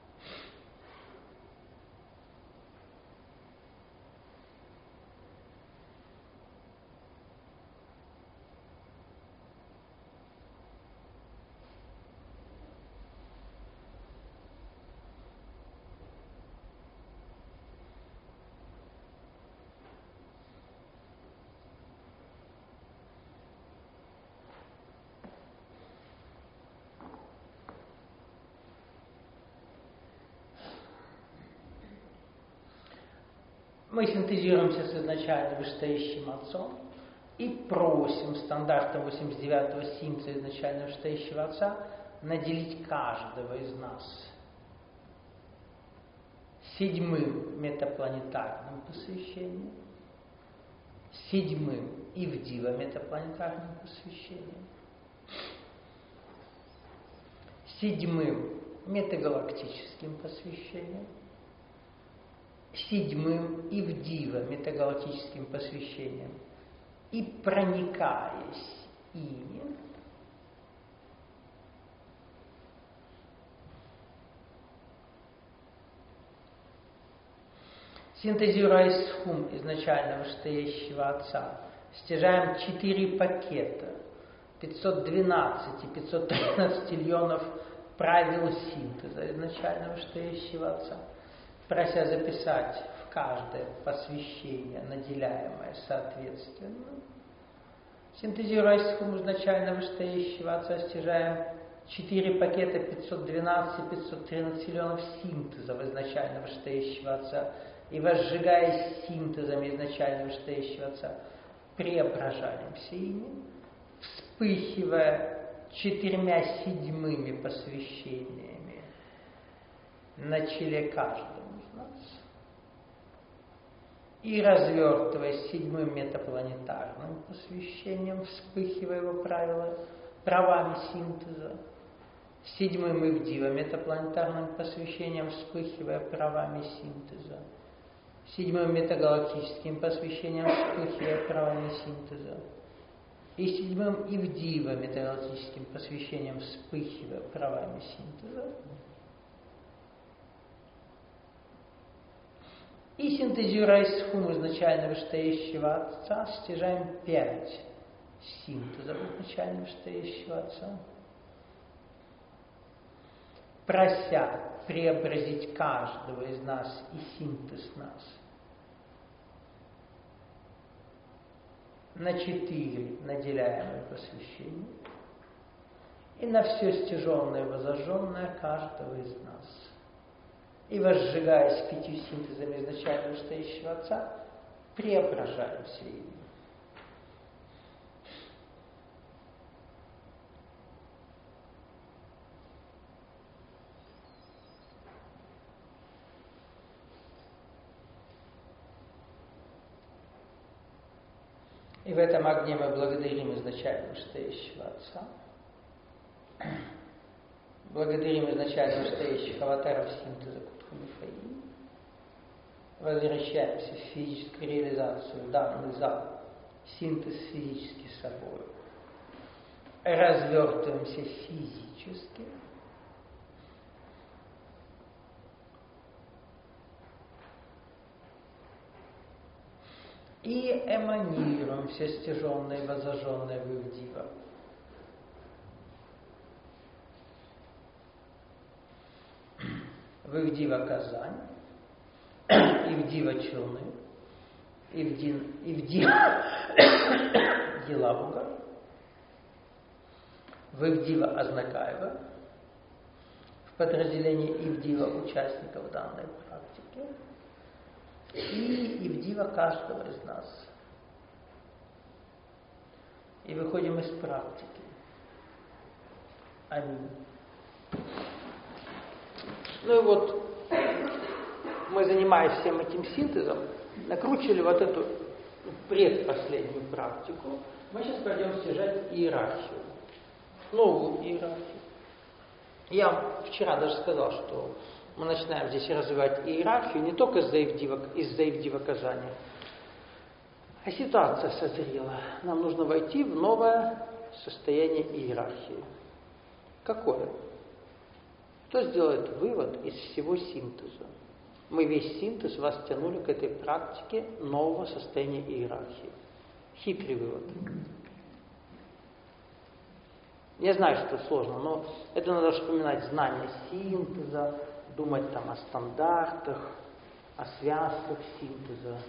мы синтезируемся с изначально вышестоящим Отцом и просим стандартом 89-го синца изначально вышестоящего Отца наделить каждого из нас 7-м метапланетарным посвящением, 7-м Ивдива метапланетарным посвящением, 7-м метагалактическим посвящением, 7-м Ивдива метагалактическим посвящением и проникаясь ими, синтезируя схум изначально вышестоящего Отца, стяжаем 4 пакета, 512 и 513 триллионов правил синтеза изначально вышестоящего Отца, прося записать в каждое посвящение, наделяемое соответственно. Синтезируя схум изначально вышестоящего Отца, стяжаем 4 пакета, 512 и 513 триллионов синтезов изначально вышестоящего Отца, и возжигаясь синтезом изначально вышестоящего Отца, преображаемся ими, вспыхивая 4-7 посвящениями на челе каждому из нас и развертываясь 7-м метапланетарным посвящением, вспыхивая его правами синтеза, 7-м Ивдива метапланетарным посвящением, вспыхивая правами синтеза, 7-м метагалактическим посвящением, вспыхивая правами синтеза, и 7-м Ивдива метагалактическим посвящением, вспыхивая правами синтеза. И синтезируя схум изначально вышестоящего Отца, стяжаем 5 синтезов изначально вышестоящего Отца, прося преобразить каждого из нас и синтез нас на 4 наделяемые посвящения и на все стяженное и возожженное каждого из нас. И возжигаясь 5 синтезами изначально вышестоящего Отца, преображаемся ими. И в этом огне мы благодарим изначально вышестоящего Отца, благодарим изначально вышестоящих аватаров синтеза Кутху-Мифаи, возвращаемся в физическую реализацию, в данный зал, синтез физически собой, развертываемся физически, и эманируем все стяженное и возожженное в Ивдива. В Ивдива Казань, Ивдива Челны, Ивдива Елабуга, в Ивдива Азнакаева, в подразделении Ивдива участников данной практики, и Ивдива каждого из нас. И выходим из практики. Аминь. Ну и вот мы, занимаясь всем этим синтезом, накручивали вот эту предпоследнюю практику. Мы сейчас пойдем стяжать иерархию. Новую иерархию. Я вам вчера даже сказал, что мы начинаем здесь развивать иерархию не только из-за Ивдива Казани, а ситуация созрела. Нам нужно войти в новое состояние иерархии. Какое? Кто сделает вывод из всего синтеза? Мы весь синтез вас тянули к этой практике нового состояния иерархии. Хитрый вывод. Я знаю, что это сложно, но это надо вспоминать знания синтеза, думать там о стандартах, о связках синтеза.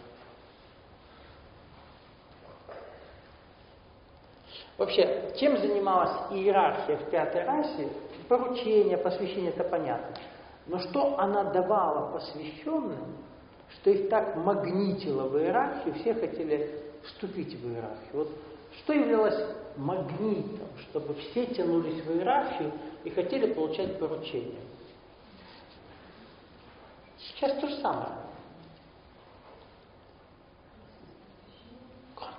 Вообще, чем занималась иерархия в пятой расе? Поручение, посвящение, это понятно. Но что она давала посвященным, что их так магнитило в иерархию, все хотели вступить в иерархию. Вот что являлось магнитом, чтобы все тянулись в иерархию и хотели получать поручения? Сейчас то же самое.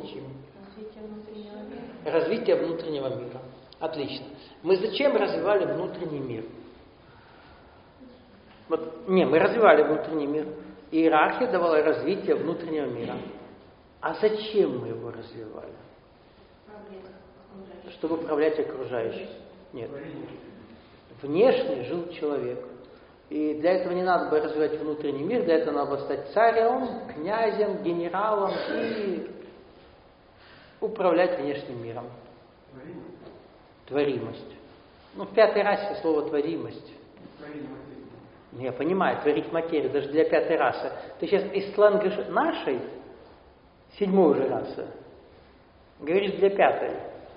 чем? Развитие внутреннего мира. Развитие внутреннего мира. Отлично. Мы зачем развивали внутренний мир? Мы развивали внутренний мир. Иерархия давала развитие внутреннего мира. А зачем мы его развивали? Чтобы управлять окружающим. Нет. Внешне жил человек. И для этого не надо было развивать внутренний мир, для этого надо было стать царем, князем, генералом и управлять внешним миром. Творимость. В пятой расе слово творимость. Я понимаю, творить материю, даже для пятой расы. Ты сейчас из сленга нашей, седьмой уже расы, говоришь для пятой.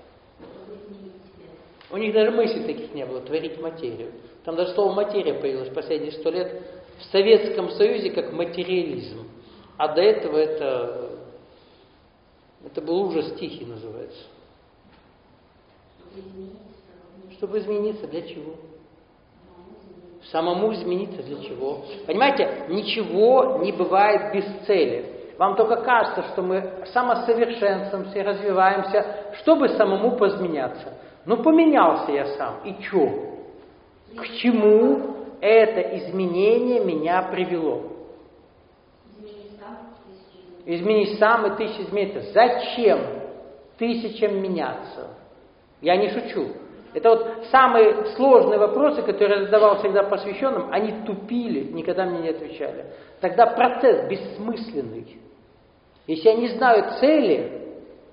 У них даже мыслей таких не было, творить материю. Там даже слово материя появилось последние 100 лет в Советском Союзе как материализм. А до этого это был ужас тихий, называется. Чтобы измениться, для чего? Самому измениться для чего? Понимаете, ничего не бывает без цели. Вам только кажется, что мы самосовершенствуемся, развиваемся, чтобы самому поизменяться. Поменялся я сам. И чё? К чему это изменение меня привело? Изменись сам и 1000 измениться. Зачем 1000 меняться? Я не шучу. Это самые сложные вопросы, которые я задавал всегда посвященным, они тупили, никогда мне не отвечали. Тогда процесс бессмысленный. Если я не знаю цели,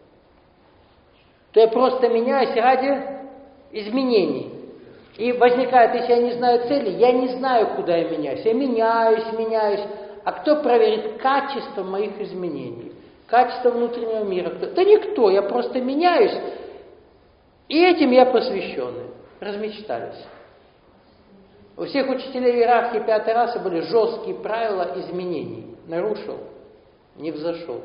то я просто меняюсь ради изменений. И возникает, если я не знаю цели, я не знаю, куда я меняюсь. Я меняюсь. А кто проверит качество моих изменений? Качество внутреннего мира? Да никто, я просто меняюсь. И этим я посвященный. Размечтались. У всех учителей иерархии пятой расы были жесткие правила изменений. Нарушил, не взошел.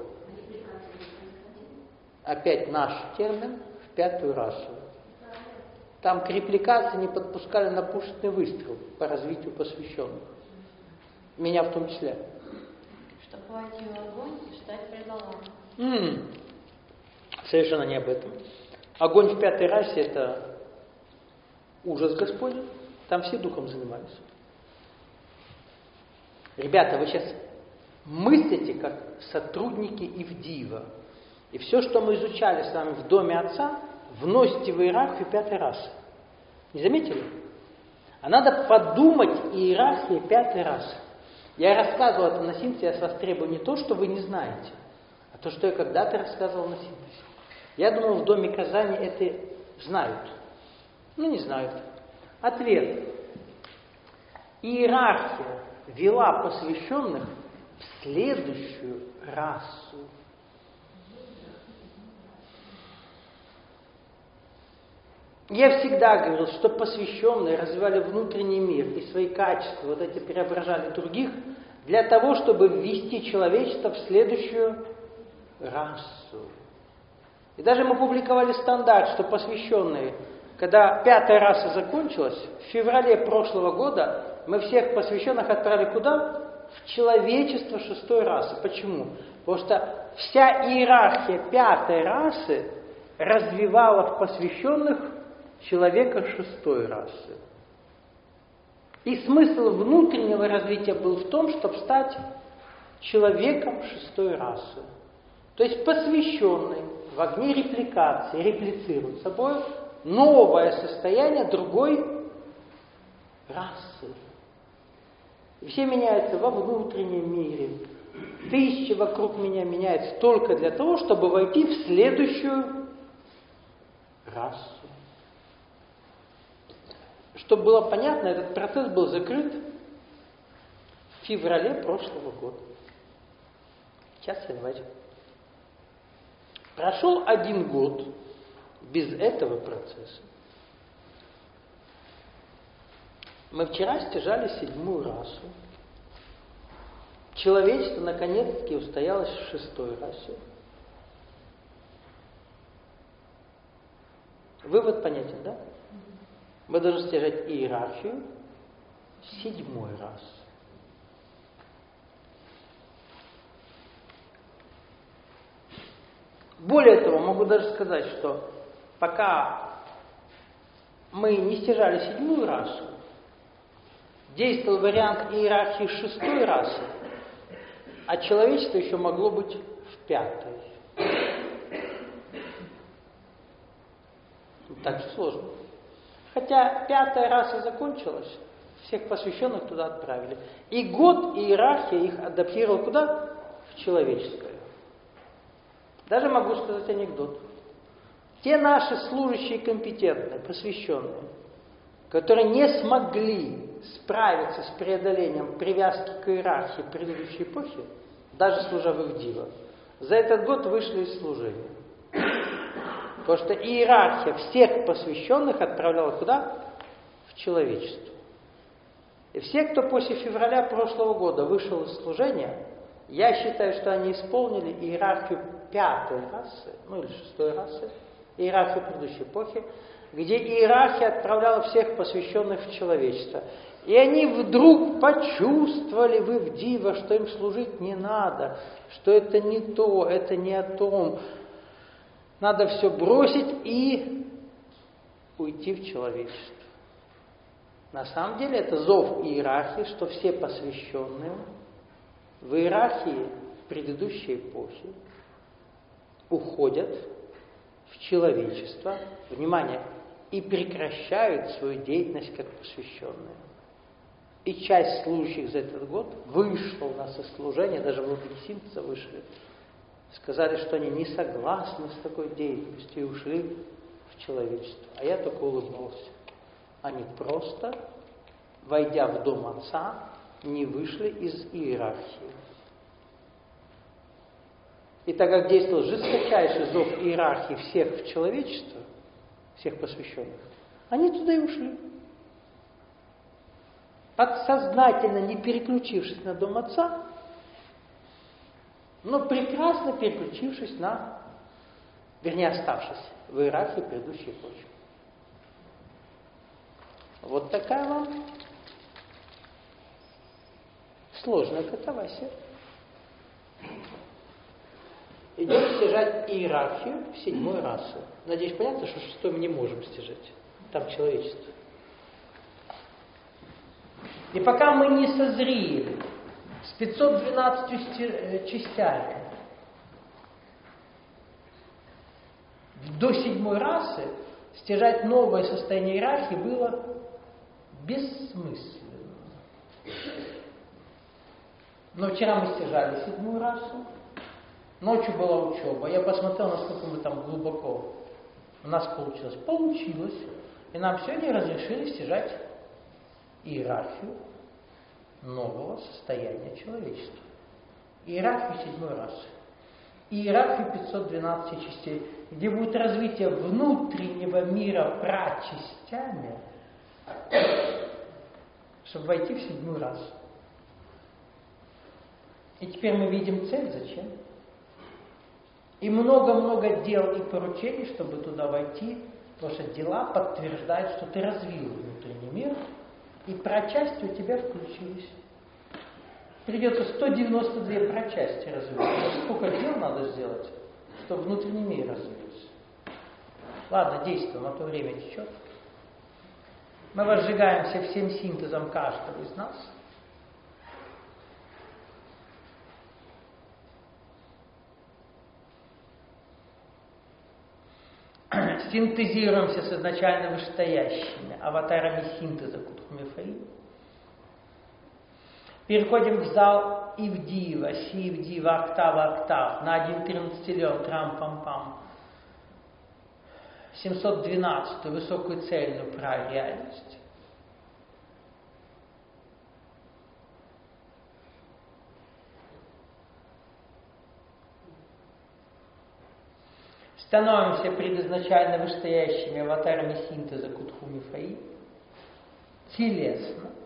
Опять наш термин в пятую расу. Там к репликации не подпускали на пушечный выстрел по развитию посвященных. Меня в том числе. Чтобы войти в огонь и стать предалом. Совершенно не об этом. Огонь в пятой расе — это ужас Господень. Там все духом занимались. Ребята, вы сейчас мыслите как сотрудники Ивдиева. И все, что мы изучали с вами в доме Отца, вносите в иерархию пятой расы. Не заметили? А надо подумать иерархия пятой расы. Я рассказывал это на синтезе, я с вас требую не то, что вы не знаете, а то, что я когда-то рассказывал на синтезе. Я думал, в Доме Казани это знают. Не знают. Ответ. Иерархия вела посвященных в следующую расу. Я всегда говорил, что посвященные развивали внутренний мир и свои качества, эти преображали других, для того, чтобы ввести человечество в следующую расу. И даже мы публиковали стандарт, что посвященные, когда пятая раса закончилась, в феврале прошлого года мы всех посвященных отправили куда? В человечество 6-й расы. Почему? Потому что вся иерархия 5-й расы развивала в посвященных человека 6-й расы. И смысл внутреннего развития был в том, чтобы стать человеком 6-й расы. То есть посвященный в огне репликации реплицирует собой новое состояние другой расы. И все меняются во внутреннем мире. 1000 вокруг меня меняются только для того, чтобы войти в следующую расу. Чтобы было понятно, этот процесс был закрыт в феврале прошлого года. Сейчас январь. Прошел 1 год без этого процесса. Мы вчера стяжали 7-ю расу. Человечество наконец-таки устоялось в 6-й расе. Вывод понятен, да? Мы должны стяжать иерархию 7-й расы. Более того, могу даже сказать, что пока мы не стяжали седьмую расу, действовал вариант иерархии шестой расы, а человечество еще могло быть в пятой. Так сложно. Хотя пятая раса закончилась, всех посвященных туда отправили. И год иерархия их адаптировала куда? В человеческое. Даже могу сказать анекдот. Те наши служащие компетентные, посвященные, которые не смогли справиться с преодолением привязки к иерархии предыдущей эпохи, даже служа в их диво, за этот год вышли из служения. Потому что иерархия всех посвященных отправляла куда? В человечество. И все, кто после февраля прошлого года вышел из служения, я считаю, что они исполнили иерархию пятой расы, ну или шестой расы, иерархию предыдущей эпохи, где иерархия отправляла всех посвященных в человечество. И они вдруг почувствовали в их диво, что им служить не надо, что это не то, это не о том. Надо все бросить и уйти в человечество. На самом деле это зов иерархии, что все посвященные в иерархии предыдущей эпохи уходят в человечество, внимание, и прекращают свою деятельность как посвященные. И часть служащих за этот год вышла у нас из служения, даже внутри синтеза вышли, сказали, что они не согласны с такой деятельностью и ушли в человечество. А я только улыбнулся. Они просто, войдя в дом Отца, не вышли из иерархии. И так как действовал жесточайший зов иерархии всех в человечество, всех посвященных, они туда и ушли. Подсознательно не переключившись на дом Отца, но прекрасно переключившись на, вернее, оставшись в иерархии предыдущей эпохи. Вот такая вам сложная катавасия. Идем стяжать иерархию седьмой расы. Надеюсь, понятно, что шестой мы не можем стяжать. Там человечество. И пока мы не созрели с 512 частями до седьмой расы, стяжать новое состояние иерархии было бессмысленно. Но вчера мы стяжали седьмую расу, ночью была учеба, я посмотрел, насколько мы там глубоко у нас получилось. Получилось. И нам сегодня разрешили стяжать иерархию нового состояния человечества. Иерархию седьмой расы. Иерархию 512 частей, где будет развитие внутреннего мира прачастями, чтобы войти в седьмую расу. И теперь мы видим цель, зачем. И много-много дел и поручений, чтобы туда войти, потому что дела подтверждают, что ты развил внутренний мир, и прочасти у тебя включились. Придется 192 прочасти развивать. Сколько дел надо сделать, чтобы внутренний мир развился. Ладно, действуем, а то время течет. Мы возжигаемся всем синтезом каждого из нас. Синтезируемся с изначально вышестоящими аватарами синтеза Кутху-Мефаи. Переходим в зал Ивдива, Си-Ивдива, октава, на 1/13 трам-пам-пам. 712-ю высокую цельную прареальность. Становимся пред изначально вышестоящими аватарами синтеза Кутху-Мефаи. Телесно.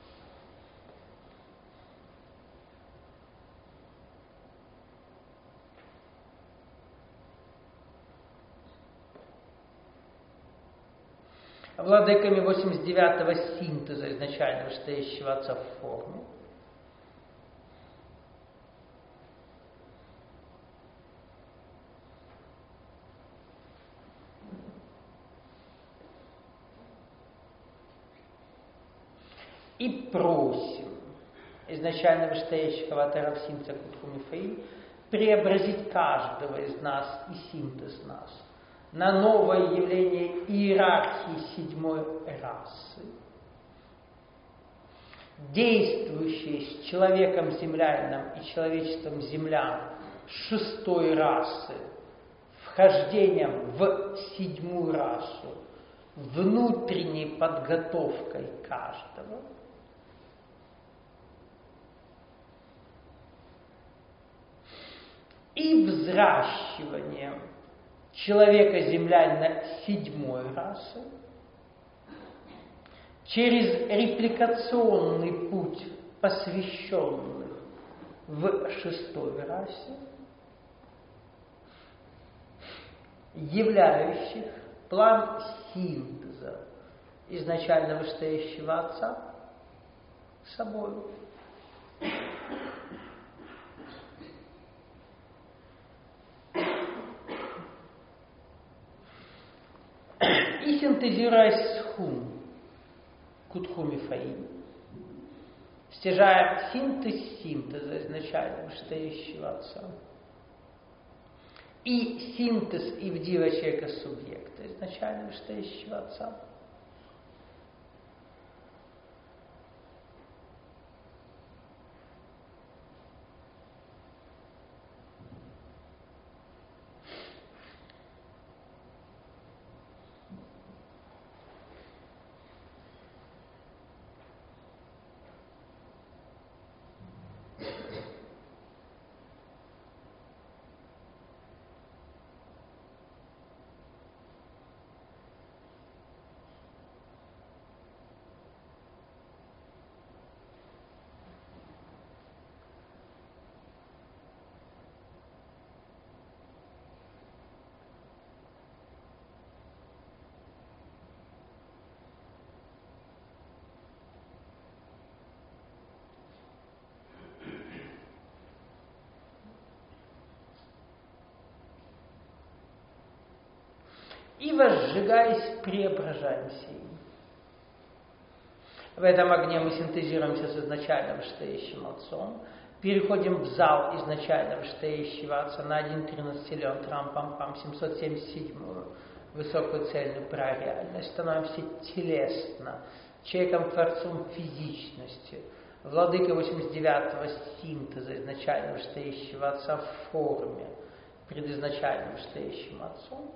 Владыками 89-го синтеза изначально вышестоящего Отца в форме. и просим изначально вышестоящего Равсинца Кутху-Мифаи преобразить каждого из нас и синтез нас на новое явление иерархии седьмой расы, действующей с человеком землянином и человечеством землян шестой расы, вхождением в седьмую расу, внутренней подготовкой каждого, и взращиванием человека-землянина седьмой расы через репликационный путь посвященных в шестой расе, являющих план синтеза изначально вышестоящего Отца собою. И синтезируя схум Кутху-Мифаи, стяжая синтез синтеза изначально вышестоящего Отца, и синтез Ивдива человека субъекта изначально вышестоящего Отца, и, возжигаясь, преображаемся им. В этом огне мы синтезируемся с изначально вышестоящим Отцом, переходим в зал изначально вышестоящего Отца на 1.13 трам-пам-пам, 777-ю высокую цельную прореальность, становимся телесно, человеком-творцом физичности, владыкой 89-го синтеза изначально вышестоящего Отца в форме пред изначально вышестоящим Отцом,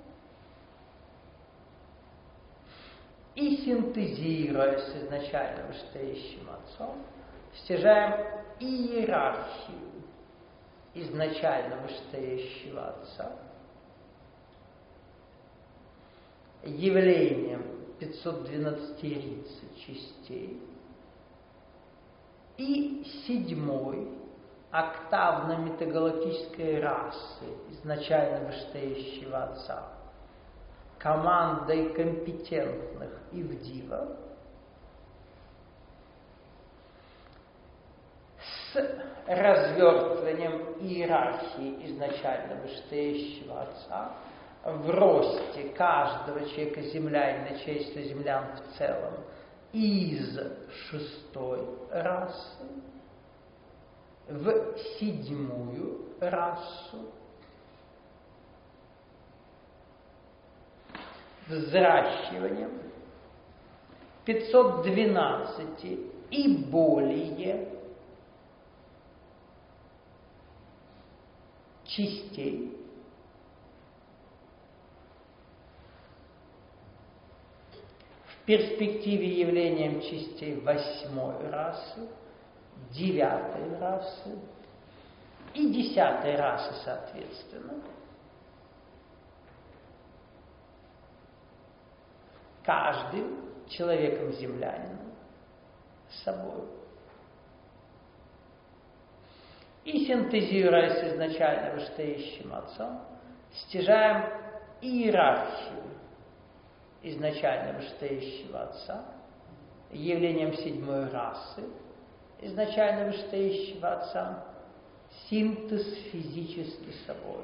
и синтезируя с изначально вышестоящим Отцом, стяжаем иерархию изначально вышестоящего Отца, явлением 512 частей и седьмой октавно-метагалактической расы изначально вышестоящего Отца, командой компетентных Ивдива, с развертыванием иерархии изначально вышестоящего Отца в росте каждого человека-землянина, человечества землян в целом, из шестой расы в седьмую расу, взращиванием 512 и более частей в перспективе явлением частей восьмой расы, девятой расы и десятой расы соответственно. Каждым человеком-землянином собой. И синтезируя с изначально вышестоящим Отцом, стяжаем иерархию изначально вышестоящего Отца, явлением седьмой расы изначально вышестоящего Отца, синтез физически собой.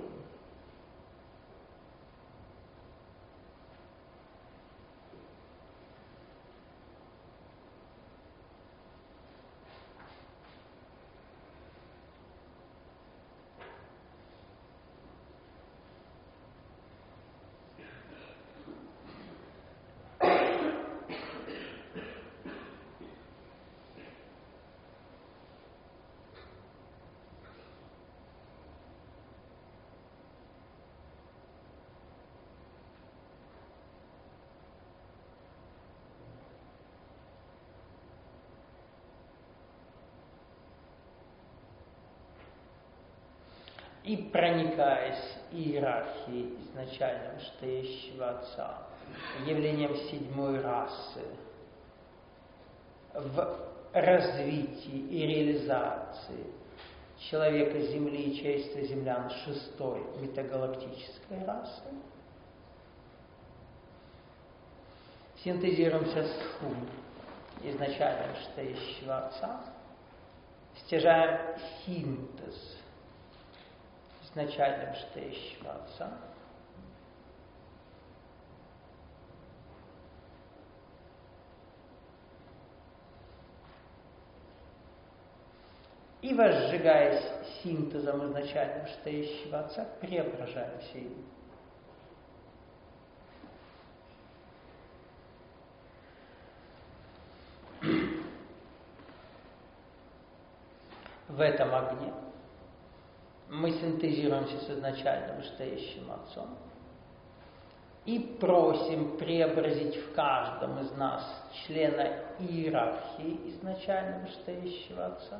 и проникаясь иерархией изначально вышестоящего Отца, явлением седьмой расы, в развитии и реализации человека Земли и человечества землян шестой метагалактической расы, синтезируемся с Хум, изначально вышестоящего Отца, стяжаем синтез изначально вышестоящего Отца, и, возжигаясь синтезом изначально вышестоящего Отца, преображаемся им. В этом огне мы синтезируемся с изначально вышестоящим Отцом и просим преобразить в каждом из нас члена иерархии изначально вышестоящего Отца,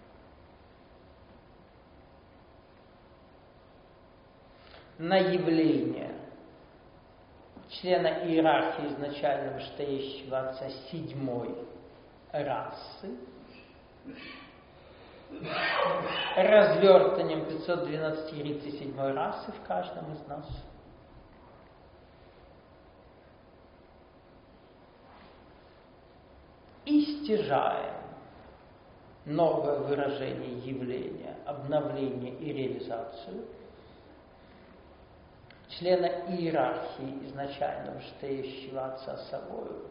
на явление члена иерархии изначально вышестоящего Отца седьмой расы, развертыванием 512 рицей седьмой расы в каждом из нас. И стяжаем новое выражение явления, обновление и реализацию члена иерархии изначально вышестоящего Отца собою,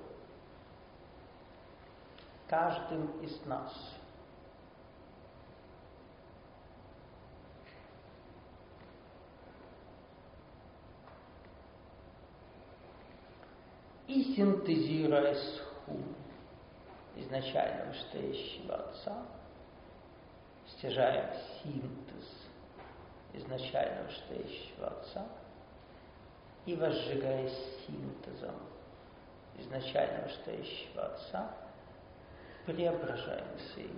каждым из нас. И синтезируя с Хум, изначально вышестоящего Отца, стяжаем синтез изначально вышестоящего Отца и, возжигаясь синтезом изначально вышестоящего Отца, преображаемся им.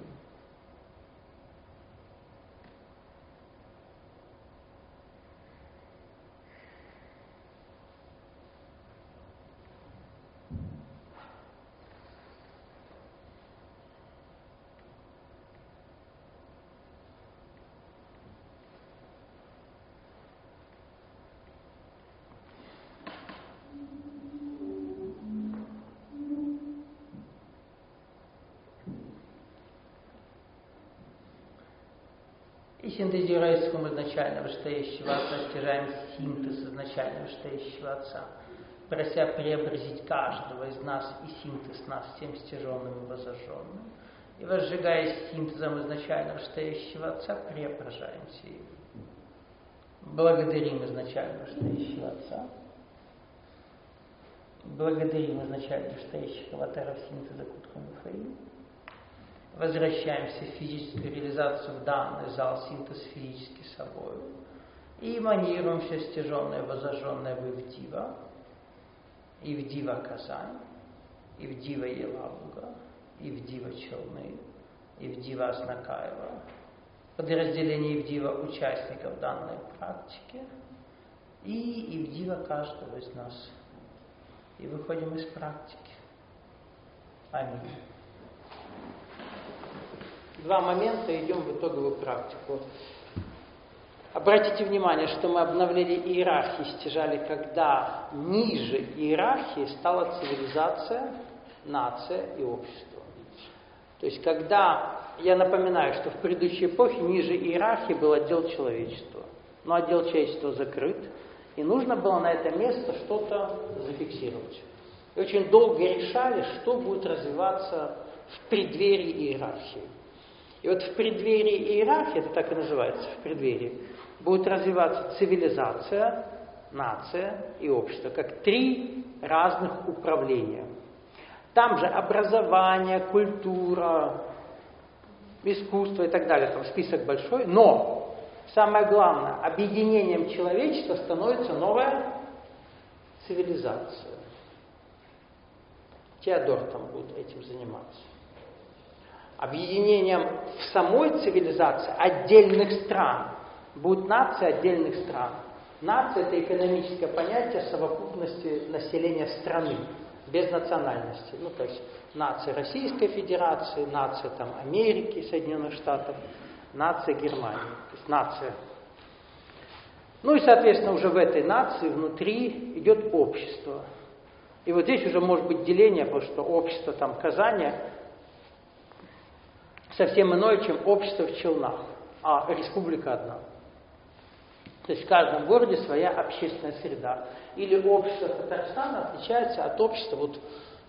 И синтезируя с Хум изначально вышестоящего Отца, стяжаем синтез изначально вышестоящего Отца, прося преобразить каждого из нас и синтез нас всем стяженным и возожженным. И, возжигаясь синтезом изначально вышестоящего Отца, преображаемся им. Благодарим изначально вышестоящего Отца. Благодарим изначально вышестоящих аватаров синтеза Кутху-Мифаим. Возвращаемся в физическую реализацию в данный зал синтез физически собой. И эманируемся стяженное, возожженное в Ивдива, Ивдива Казань, Ивдива Елабуга, Ивдива Челны, Ивдива Аснакаева, подразделение Ивдива участников данной практики и Ивдива каждого из нас. И выходим из практики. Аминь. Два момента, идем в итоговую практику. Обратите внимание, что мы обновление иерархии стяжали, когда ниже иерархии стала цивилизация, нация и общество. То есть, когда, я напоминаю, что в предыдущей эпохе ниже иерархии был отдел человечества. Но отдел человечества закрыт, и нужно было на это место что-то зафиксировать. И очень долго решали, что будет развиваться в преддверии иерархии. И вот в преддверии иерархии, это так и называется, в преддверии, будет развиваться цивилизация, нация и общество, как три разных управления. Там же образование, культура, искусство и так далее, там список большой, но самое главное, объединением человечества становится новая цивилизация. Теодор там будет этим заниматься. Объединением в самой цивилизации отдельных стран будут нации отдельных стран. Нация – это экономическое понятие совокупности населения страны, без национальности. Ну, то есть нация Российской Федерации, нация там, Америки, Соединенных Штатов, нация Германии. То есть нация. Ну и, соответственно, уже в этой нации внутри идет общество. И вот здесь уже может быть деление, потому что общество там Казани совсем иное, чем общество в Челнах, а республика одна. То есть в каждом городе своя общественная среда. Или общество Татарстана отличается от общества вот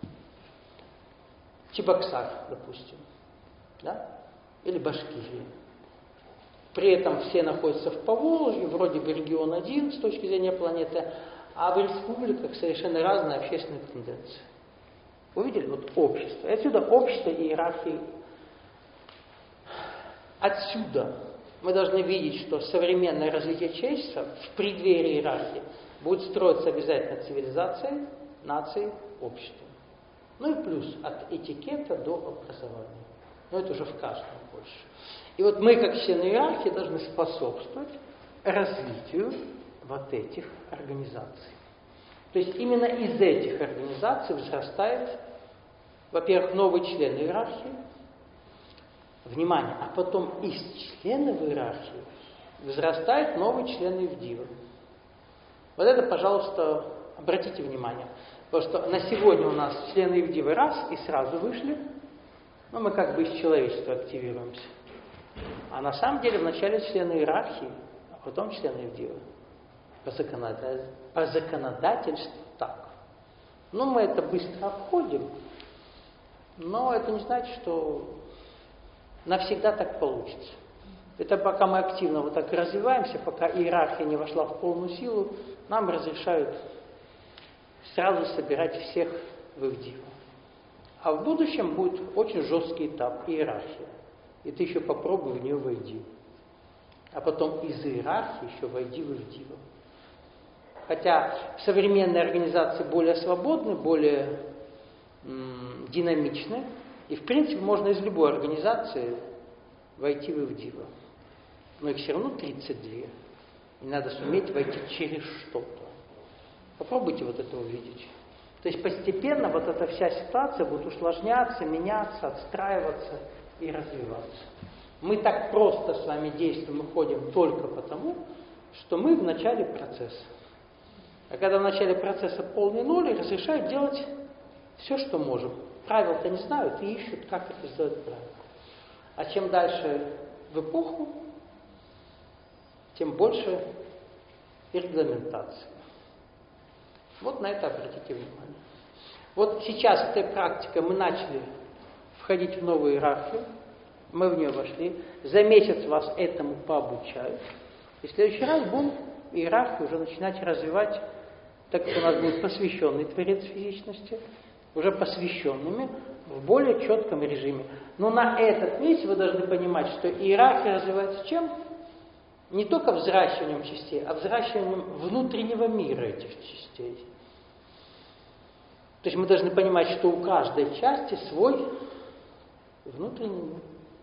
Чебоксар, допустим, да? Или Башкирии. При этом все находятся в Поволжье, вроде бы регион один с точки зрения планеты, а в республиках совершенно разные общественные тенденции. Увидели? Вот общество. И отсюда общество и иерархии. Отсюда мы должны видеть, что современное развитие человечества в преддверии иерархии будет строиться обязательно цивилизацией, нацией, обществом. Ну и плюс от этикета до образования. Но это уже в каждом больше. И вот мы, как члены иерархии, должны способствовать развитию вот этих организаций. То есть именно из этих организаций возрастает, во-первых, новый член иерархии, внимание, а потом из членов иерархии возрастает новый член Евдива. Вот это, пожалуйста, обратите внимание. Потому что на сегодня у нас члены Евдивы раз и сразу вышли, но мы как бы из человечества активируемся. А на самом деле вначале члены иерархии, а потом члены Евдивы. По законодательству так. Ну, мы это быстро обходим, но это не значит, что навсегда так получится. Это пока мы активно вот так развиваемся, пока иерархия не вошла в полную силу, нам разрешают сразу собирать всех в Евдиву. А в будущем будет очень жесткий этап иерархия. И ты еще попробуй в нее войди. А потом из иерархии еще войди в Евдиву. Хотя современные организации более свободны, более динамичны. И в принципе можно из любой организации войти в Евдиву. Но их все равно 32. И надо суметь войти через что-то. Попробуйте вот это увидеть. То есть постепенно вот эта вся ситуация будет усложняться, меняться, отстраиваться и развиваться. Мы так просто с вами действуем и ходим только потому, что мы в начале процесса. А когда в начале процесса полный ноль, разрешают делать все, что можем. Правил-то не знают и ищут, как это сделать правильно. А чем дальше в эпоху, тем больше регламентации. Вот на это обратите внимание. Вот сейчас этой практикой мы начали входить в новую иерархию, мы в нее вошли, за месяц вас этому пообучают, и в следующий раз будем иерархию уже начинать развивать, так как у нас будет посвященный Творец физичности, уже посвященными в более четком режиме. Но на этот месяц вы должны понимать, что иерархия развивается чем? Не только взращиванием частей, а взращиванием внутреннего мира этих частей. То есть мы должны понимать, что у каждой части свой внутренний мир.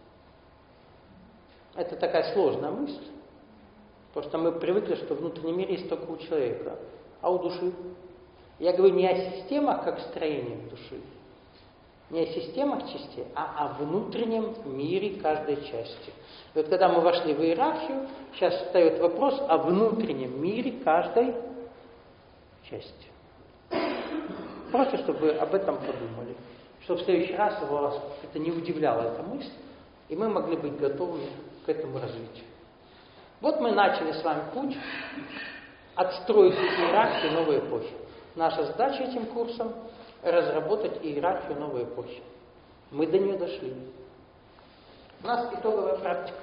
Это такая сложная мысль, потому что мы привыкли, что внутренний мир есть только у человека, а у души. Я говорю не о системах, как строение души, не о системах частей, а о внутреннем мире каждой части. И вот когда мы вошли в иерархию, сейчас встает вопрос о внутреннем мире каждой части. Просто, чтобы вы об этом подумали. Чтобы в следующий раз вас это не удивляла эта мысль, и мы могли быть готовыми к этому развитию. Вот мы начали с вами путь отстроить иерархию новой эпохи. Наша задача этим курсом – разработать иерархию новой эпохи. Мы до нее дошли. У нас итоговая практика.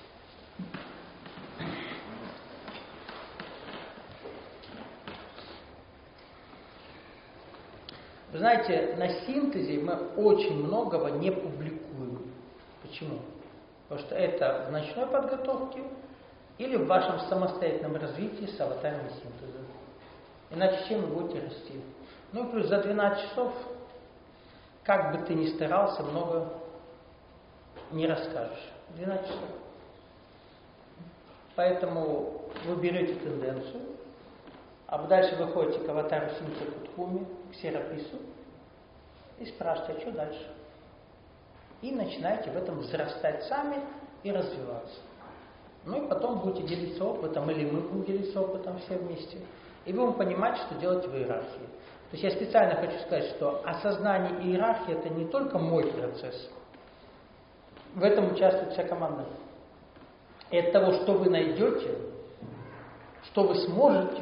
Вы знаете, на синтезе мы очень многого не публикуем. Почему? Потому что это в ночной подготовке или в вашем самостоятельном развитии с аватарным синтезом. Иначе чем вы будете расти? Ну и плюс за 12 часов, как бы ты ни старался, много не расскажешь. 12 часов. Поэтому вы берете тенденцию, а дальше выходите к аватару Синца Кутхуми, к Серапису, и спрашиваете, а что дальше? И начинаете в этом взрастать сами и развиваться. Ну и потом будете делиться опытом, или мы будем делиться опытом все вместе, и будем понимать, что делать в иерархии. То есть я специально хочу сказать, что осознание иерархии – это не только мой процесс. В этом участвует вся команда. И от того, что вы найдете, что вы сможете,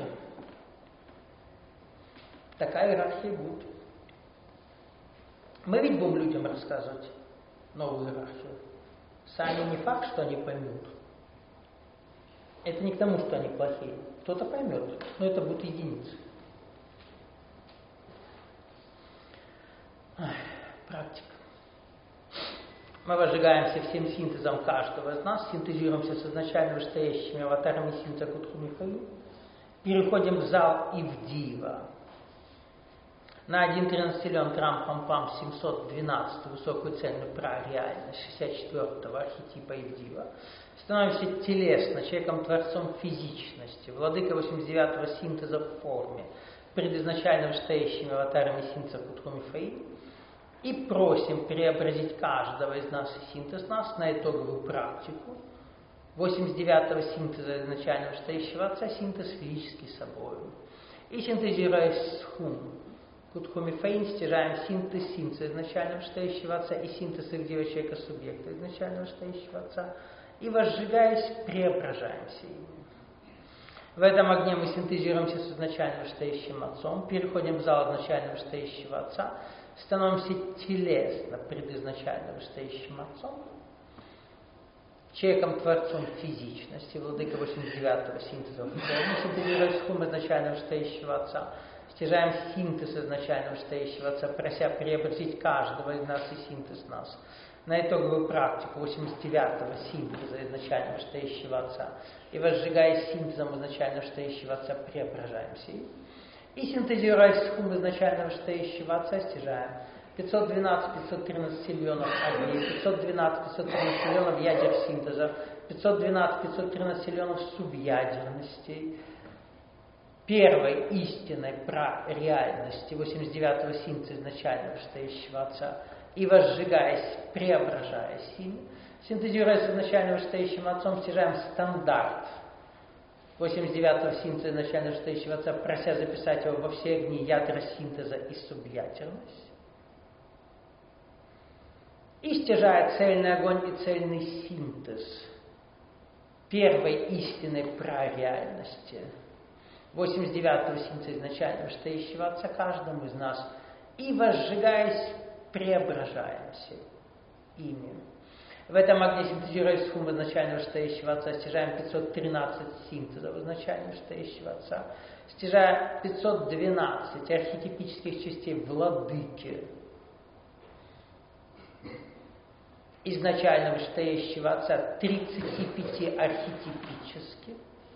такая иерархия будет. Мы ведь будем людям рассказывать новую иерархию. Сами не факт, что они поймут. Это не к тому, что они плохие. Кто-то поймет, но это будут единицы. Практика. Мы возжигаемся всем синтезом каждого из нас, синтезируемся с изначально вышестоящими аватарами Синца Кутхуми Фэй, переходим в зал Ивдива. На 1.13 силен Трам-Пам-Пам 712 высокую цельную прареальность 64-го архетипа Ивдива. Становимся телесно, человеком-творцом физичности, владыкой 89-го синтеза в форме, предизначально вышестоящими аватарами Синца Кутхуми Фэй, и просим преобразить каждого из нас и синтез нас на итоговую практику 89-го синтеза изначально вышестоящего отца, синтез физический собой. И синтезируя схум Кутхуми Фэй, стяжаем синтез синтеза изначально вышестоящего отца и синтез Ивдива человека субъекта изначально вышестоящего отца, и возжигаясь, преображаемся ими. В этом огне мы синтезируемся с изначально вышестоящим отцом, переходим в зал изначально вышестоящего отца, становимся телесно предизначально вышестоящим отцом, человеком-творцом физичности, владыка 89-го синтеза в форме, синтезируя схум изначально вышестоящего отца, стяжаем синтез изначально вышестоящего отца, прося преобразить каждого из нас и синтез нас на итоговую практику 89-го синтеза изначально вышестоящего отца, и возжигая синтезом изначально вышестоящего отца, преображаемся. И синтезируя схум изначально вышестоящего отца, стяжаем 512-513 сильонов огней, 512-513 сильонов ядер синтеза, 512-513 сильонов субъядерностей, первой истинной прареальности 89-го синтеза изначально вышестоящего отца, и возжигаясь, преображаясь ими, синтезируя с изначально вышестоящим отцом, стяжаем стандарт 89-го синтеза изначально вышестоящего отца, прося записать его во все огни ядра синтеза и субъядерность. И стяжая цельный огонь и цельный синтез первой истинной прареальности 89-го синтеза изначально вышестоящего отца каждому из нас, и возжигаясь, преображаемся ими. В этом огне синтезируя схум изначально вышестоящего отца, стяжаем 513 синтезов изначально вышестоящего отца, стяжая 512 архетипических частей владыки изначально вышестоящего отца, 35 архетипических,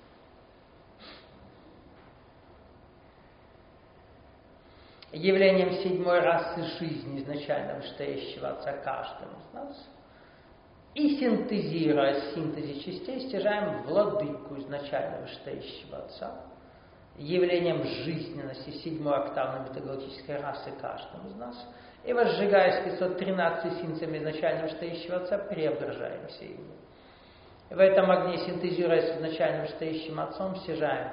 явлением седьмой расы жизни изначально вышестоящего отца каждому из нас, и синтезируя синтезе частей, стяжаем владыку изначально вышестоящего отца, явлением жизненности седьмой октавной метагалактической расы каждому из нас, и возжигая с 513 синтезами изначально вышестоящего отца, преображаемся ими. В этом огне, синтезируя с изначально вышестоящим отцом, стяжаем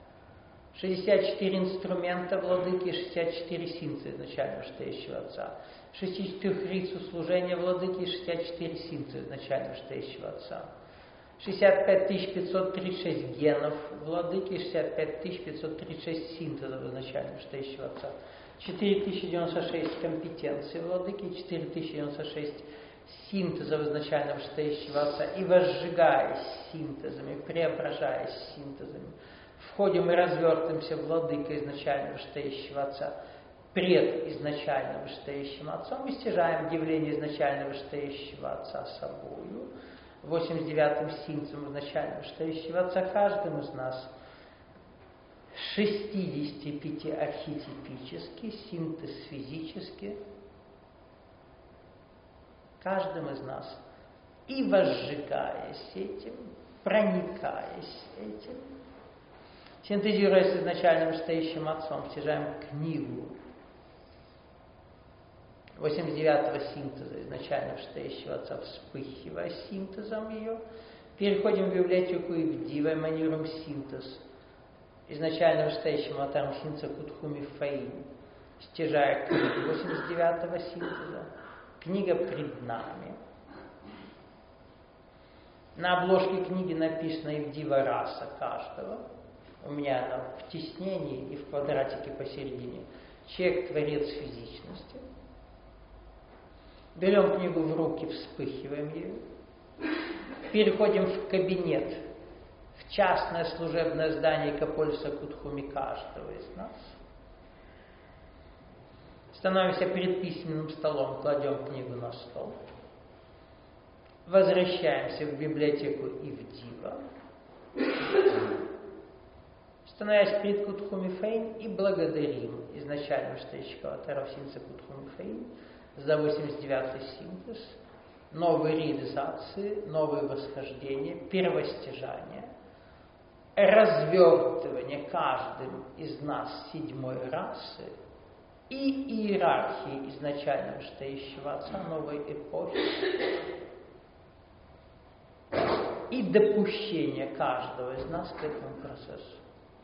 64 инструмента владыки, 64 синтеза изначально вышестоящего отца, 64 рицу служения владыки, 64 синтеза изначально вышестоящего отца, 65 536 генов владыки, 65 536 синтезов изначально вышестоящего отца, 4096 компетенций владыки, 4096 синтезов изначально вышестоящего отца, и возжигаясь синтезами, преображаясь синтезами, входим и развертываемся владыкой изначально вышестоящего отца пред изначально вышестоящим отцом, и стяжаем явление изначально вышестоящего отца собою, 89-м синтезом изначально вышестоящего отца каждым из нас, 65 архетипический синтез физический каждым из нас, и возжигаясь этим, проникаясь этим, синтезируя с изначально вышестоящим Отцом, стяжаем книгу 89-го синтеза изначально вышестоящего Отца, вспыхивая синтезом ее, переходим в библиотеку Ивдива, эманируем синтез изначально вышестоящим Отцом синтеза Кутхуми Фаин, стяжая книгу 89-го синтеза. Книга пред нами. На обложке книги написано Ивдива раса каждого. У меня она в тиснении и в квадратике посередине. Человек творец физичности. Берем книгу в руки, вспыхиваем ее. Переходим в кабинет, в частное служебное здание Каполиса Кутхуми каждого из нас. Становимся перед письменным столом, кладем книгу на стол. Возвращаемся в библиотеку Ивдива. Становясь перед Кутхуми Фаин и благодарим изначально вышестоящего Атара синтеза Кутхуми Фаин за 89-й синтез, новые реализации, новые восхождения, первостяжания, развертывание каждым из нас седьмой расы и иерархии изначально вышестоящего Отца новой эпохи и допущение каждого из нас к этому процессу.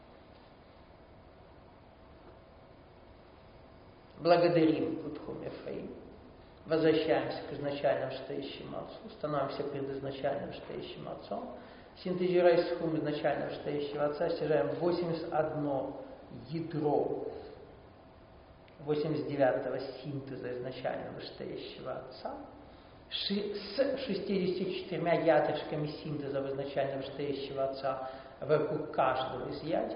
Благодарим Кутхуми Фаин, возвращаемся к изначально вышестоящему Отцу, становимся перед изначально вышестоящим Отцом, синтезируя схум изначально вышестоящего Отца, стяжаем 81 ядро 89-го синтеза изначально вышестоящего Отца, с 64 ядрышками синтеза изначально вышестоящего Отца вокруг каждого из ядер.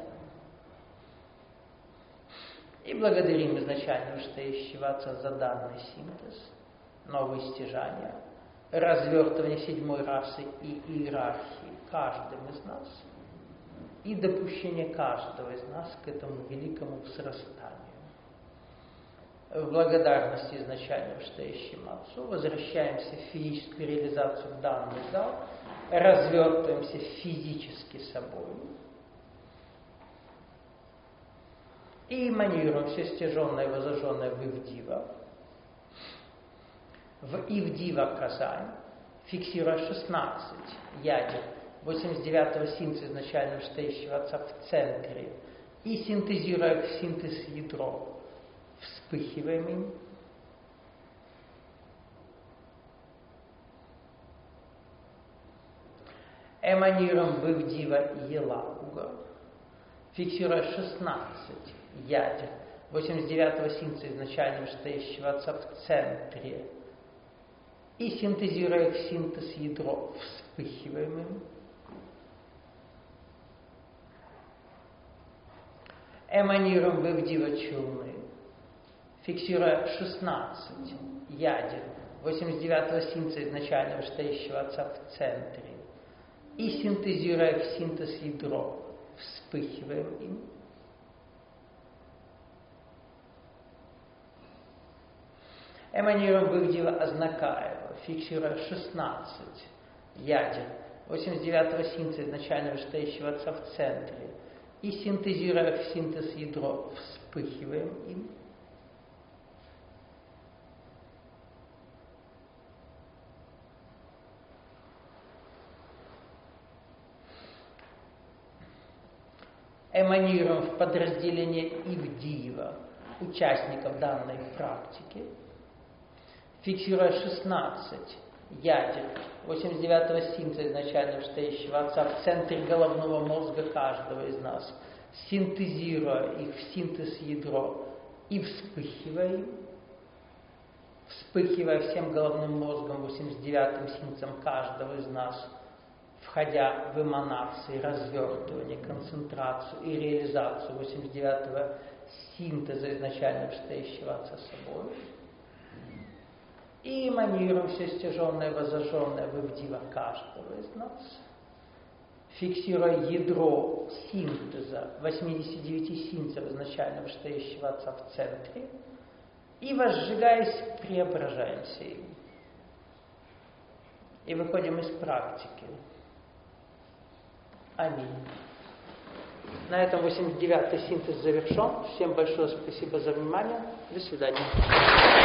И благодарим изначально вышестоящего Отца за данный синтез, новые стяжания, развертывание седьмой расы и иерархии каждым из нас и допущение каждого из нас к этому великому взрастанию. В благодарности изначально вышестоящему Отцу возвращаемся в физическую реализацию в данный зал, развертываемся физически собой и эманируем все стяженное и возожженное в Ивдива. В Ивдива Казань, фиксируя 16 ядер 89-го синтеза изначально вышестоящего Отца в центре и синтезируя в синтез ядро, вспыхиваем им. Эманируем в Ивдива Елагуга, фиксируя 16 ядер 89-го синтеза изначально вышестоящего Отца в центре и синтезируя в синтез ядро, вспыхиваем им. Эманируем в Ивдива Челны, фиксируя 16 ядер 89-го синтеза изначально вышестоящего Отца в центре и синтезируя в синтез ядро, вспыхиваем им. Эманируем в Ивдива Азнакаева, фиксируя 16 ядер 89-го синтеза изначально вышестоящего Отца в центре и синтезируя в синтез ядро, вспыхиваем им. Эманируем в подразделение Ивдива, участников данной практики, фиксируя 16 ядер 89-го синтеза изначально вышестоящего Отца в центре головного мозга каждого из нас, синтезируя их в синтез ядро и вспыхивая всем головным мозгом 89-м синтезом каждого из нас, входя в эманации, развертывание, концентрацию и реализацию 89-го синтеза изначально вышестоящего Отца собой. И эманируем все стяженное и возожженное в Ивдива каждого из нас, фиксируя ядро синтеза 89 синтезов изначально вышестоящего Отца в центре и, возжигаясь, преображаемся им. И выходим из практики Аминь. На этом 89-й синтез завершен. Всем большое спасибо за внимание. До свидания.